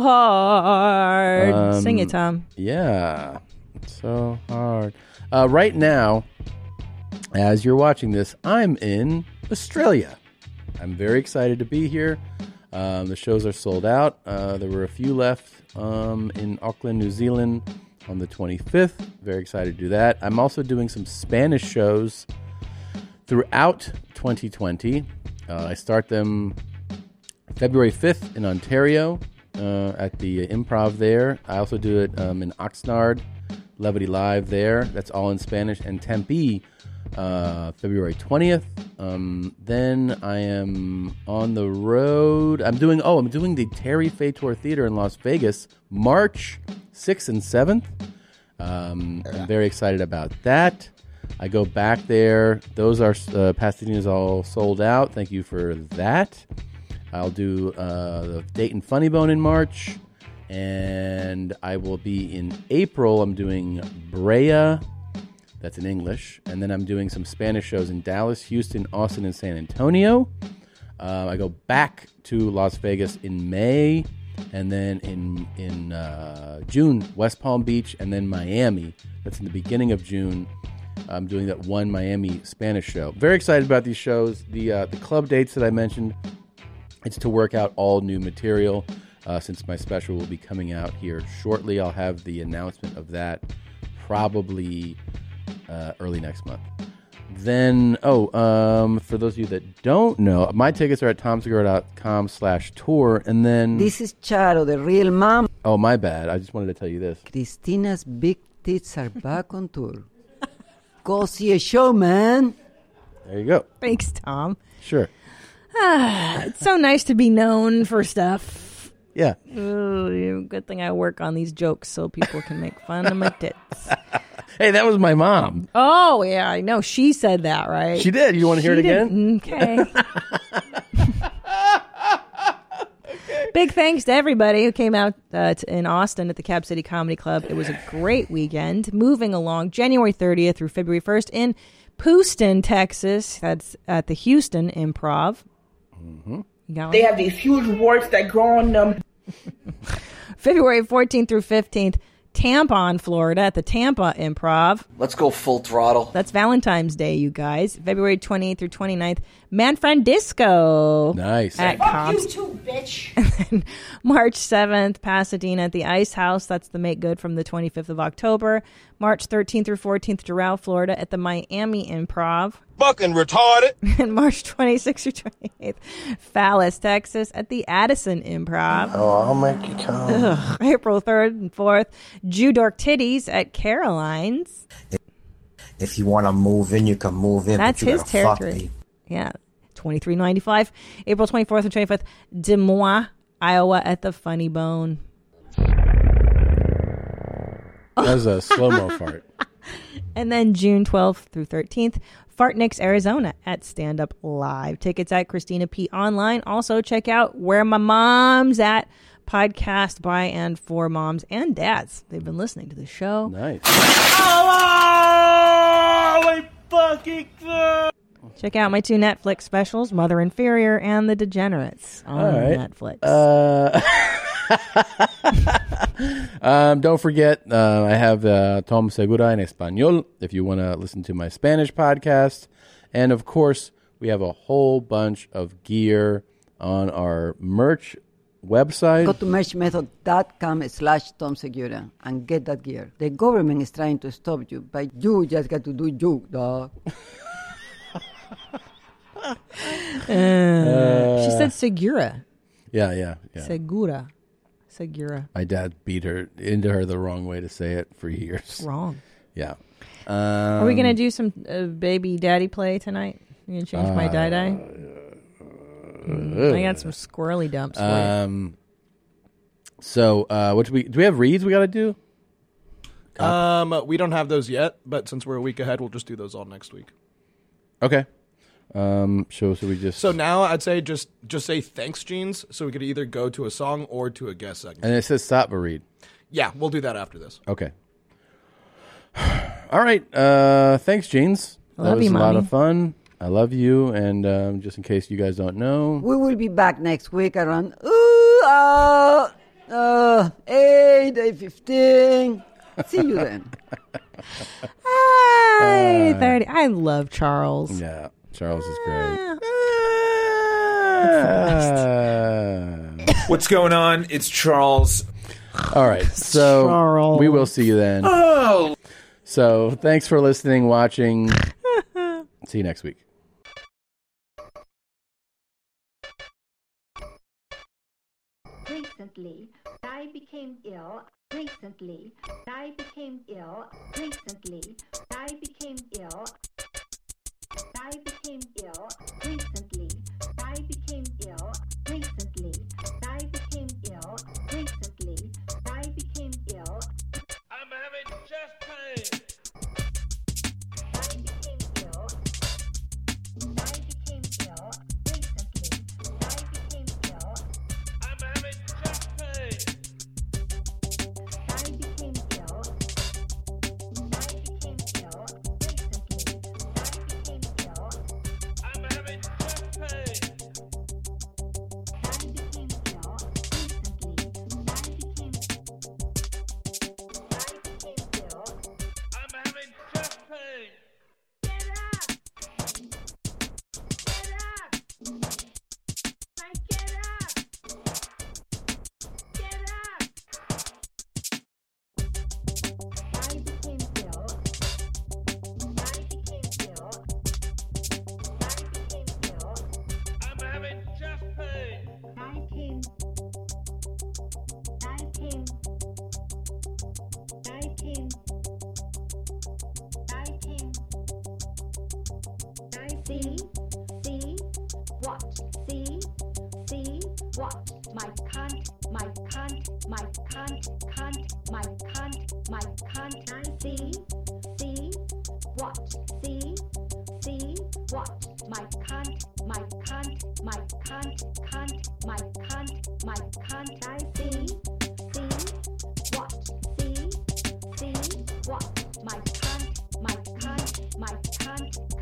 hard. Sing it, Tom. Yeah, it's so hard. Right now, as you're watching this, I'm in Australia. I'm very excited to be here. The shows are sold out. There were a few left in Auckland, New Zealand on the 25th. Very excited to do that. I'm also doing some Spanish shows throughout 2020. I start them February 5th in Ontario at the Improv there. I also do it in Oxnard, Levity Live there. That's all in Spanish. And Tempe, February 20th. Then I am on the road. I'm doing the Terry Fator Theater in Las Vegas, March 6th and 7th. I'm very excited about that. I go back there. Those are Pasadena's all sold out. Thank you for that. I'll do the Dayton Funny Bone in March. And I will be in April. I'm doing Brea. That's in English. And then I'm doing some Spanish shows in Dallas, Houston, Austin, and San Antonio. I go back to Las Vegas in May. And then in June, West Palm Beach. And then Miami. That's in the beginning of June. I'm doing that one Miami Spanish show. Very excited about these shows. The club dates that I mentioned, it's to work out all new material. Since my special will be coming out here shortly, I'll have the announcement of that probably early next month. Then, for those of you that don't know, my tickets are at tomsegura.com/tour. And then... This is Charo, the real mom. Oh, my bad. I just wanted to tell you this. Christina's big tits are back on tour. Go see a show, man. There you go. Thanks, Tom. Sure. It's so nice to be known for stuff. Yeah. Ooh, good thing I work on these jokes so people can make fun of my tits. Hey, that was my mom. Oh, yeah, I know. She said that, right? She did. You want to hear it again? Okay. Big thanks to everybody who came out in Austin at the Cap City Comedy Club. It was a great weekend. Moving along, January 30th through February 1st in Houston, Texas. That's at the Houston Improv. Mm-hmm. You got one? They have these huge warts that grow on them. February 14th through 15th, Tampa, Florida at the Tampa Improv. Let's go full throttle. That's Valentine's Day, you guys. February 28th through 29th, Manfredisco. Nice. At Fuck Cops. you too, bitch. And then March 7th, Pasadena at the Ice House. That's the Make Good from the 25th of October. March 13th through 14th, Doral, Florida at the Miami Improv. Fucking retarded. And March 26th through 28th, Fallas, Texas at the Addison Improv. Oh, I'll make you come. April 3rd and 4th, Judork Titties at Caroline's. If you want to move in, you can move in. That's but you his gotta fuck territory. me. Yeah, $23.95. April 24th and 25th, Des Moines, Iowa at the Funny Bone. That was a slow-mo fart. And then June 12th through 13th, Fartniks, Arizona at Stand Up Live. Tickets at Christina P. Online. Also, check out Where My Mom's At podcast by and for moms and dads. They've been listening to the show. Nice. Check out my 2 Netflix specials, Mother Inferior and The Degenerates on Netflix. Don't forget, I have Tom Segura en Español if you want to listen to my Spanish podcast. And, of course, we have a whole bunch of gear on our merch website. Go to merchmethod.com/Tom Segura and get that gear. The government is trying to stop you, but you just got to do you, dog. She said Segura. Yeah. Segura. My dad beat her into her the wrong way to say it for years. It's wrong. Yeah. Are we going to do some baby daddy play tonight? You going to change my dye-dye? I got some squirrely dumps for you. So, do we have reads we got to do? We don't have those yet, but since we're a week ahead, we'll just do those all next week. Okay. So we just... So now I'd say just say thanks, Jeans, so we could either go to a song or to a guest segment. And it says stop a read. Yeah, we'll do that after this. Okay. All right. Thanks, Jeans. Love that was you, a lot Mommy. of fun. I love you. And just in case you guys don't know... We will be back next week around 8:15. See you then. 30. I love Charles. Yeah, Charles is great. What's going on? It's Charles. All right, so Charles. we will see you then. Oh! So thanks for listening, watching. See you next week. Recently, I became ill. Recently, I became ill. Recently, I became ill. I became ill. Recently, I became ill. Recently, I became ill. Recently, I became ill. I'm having chest pain. I became ill. I became ill. Recently, I became ill. I'm having chest pain. I became ill. I became I see what? See what? My cunt, my cunt, my cunt, cunt, my cunt, my cunt. I see what? See what? My cunt, my cunt, my cunt, cunt, my cunt, my cunt. I see what? See what? My cunt, my cunt, my cunt,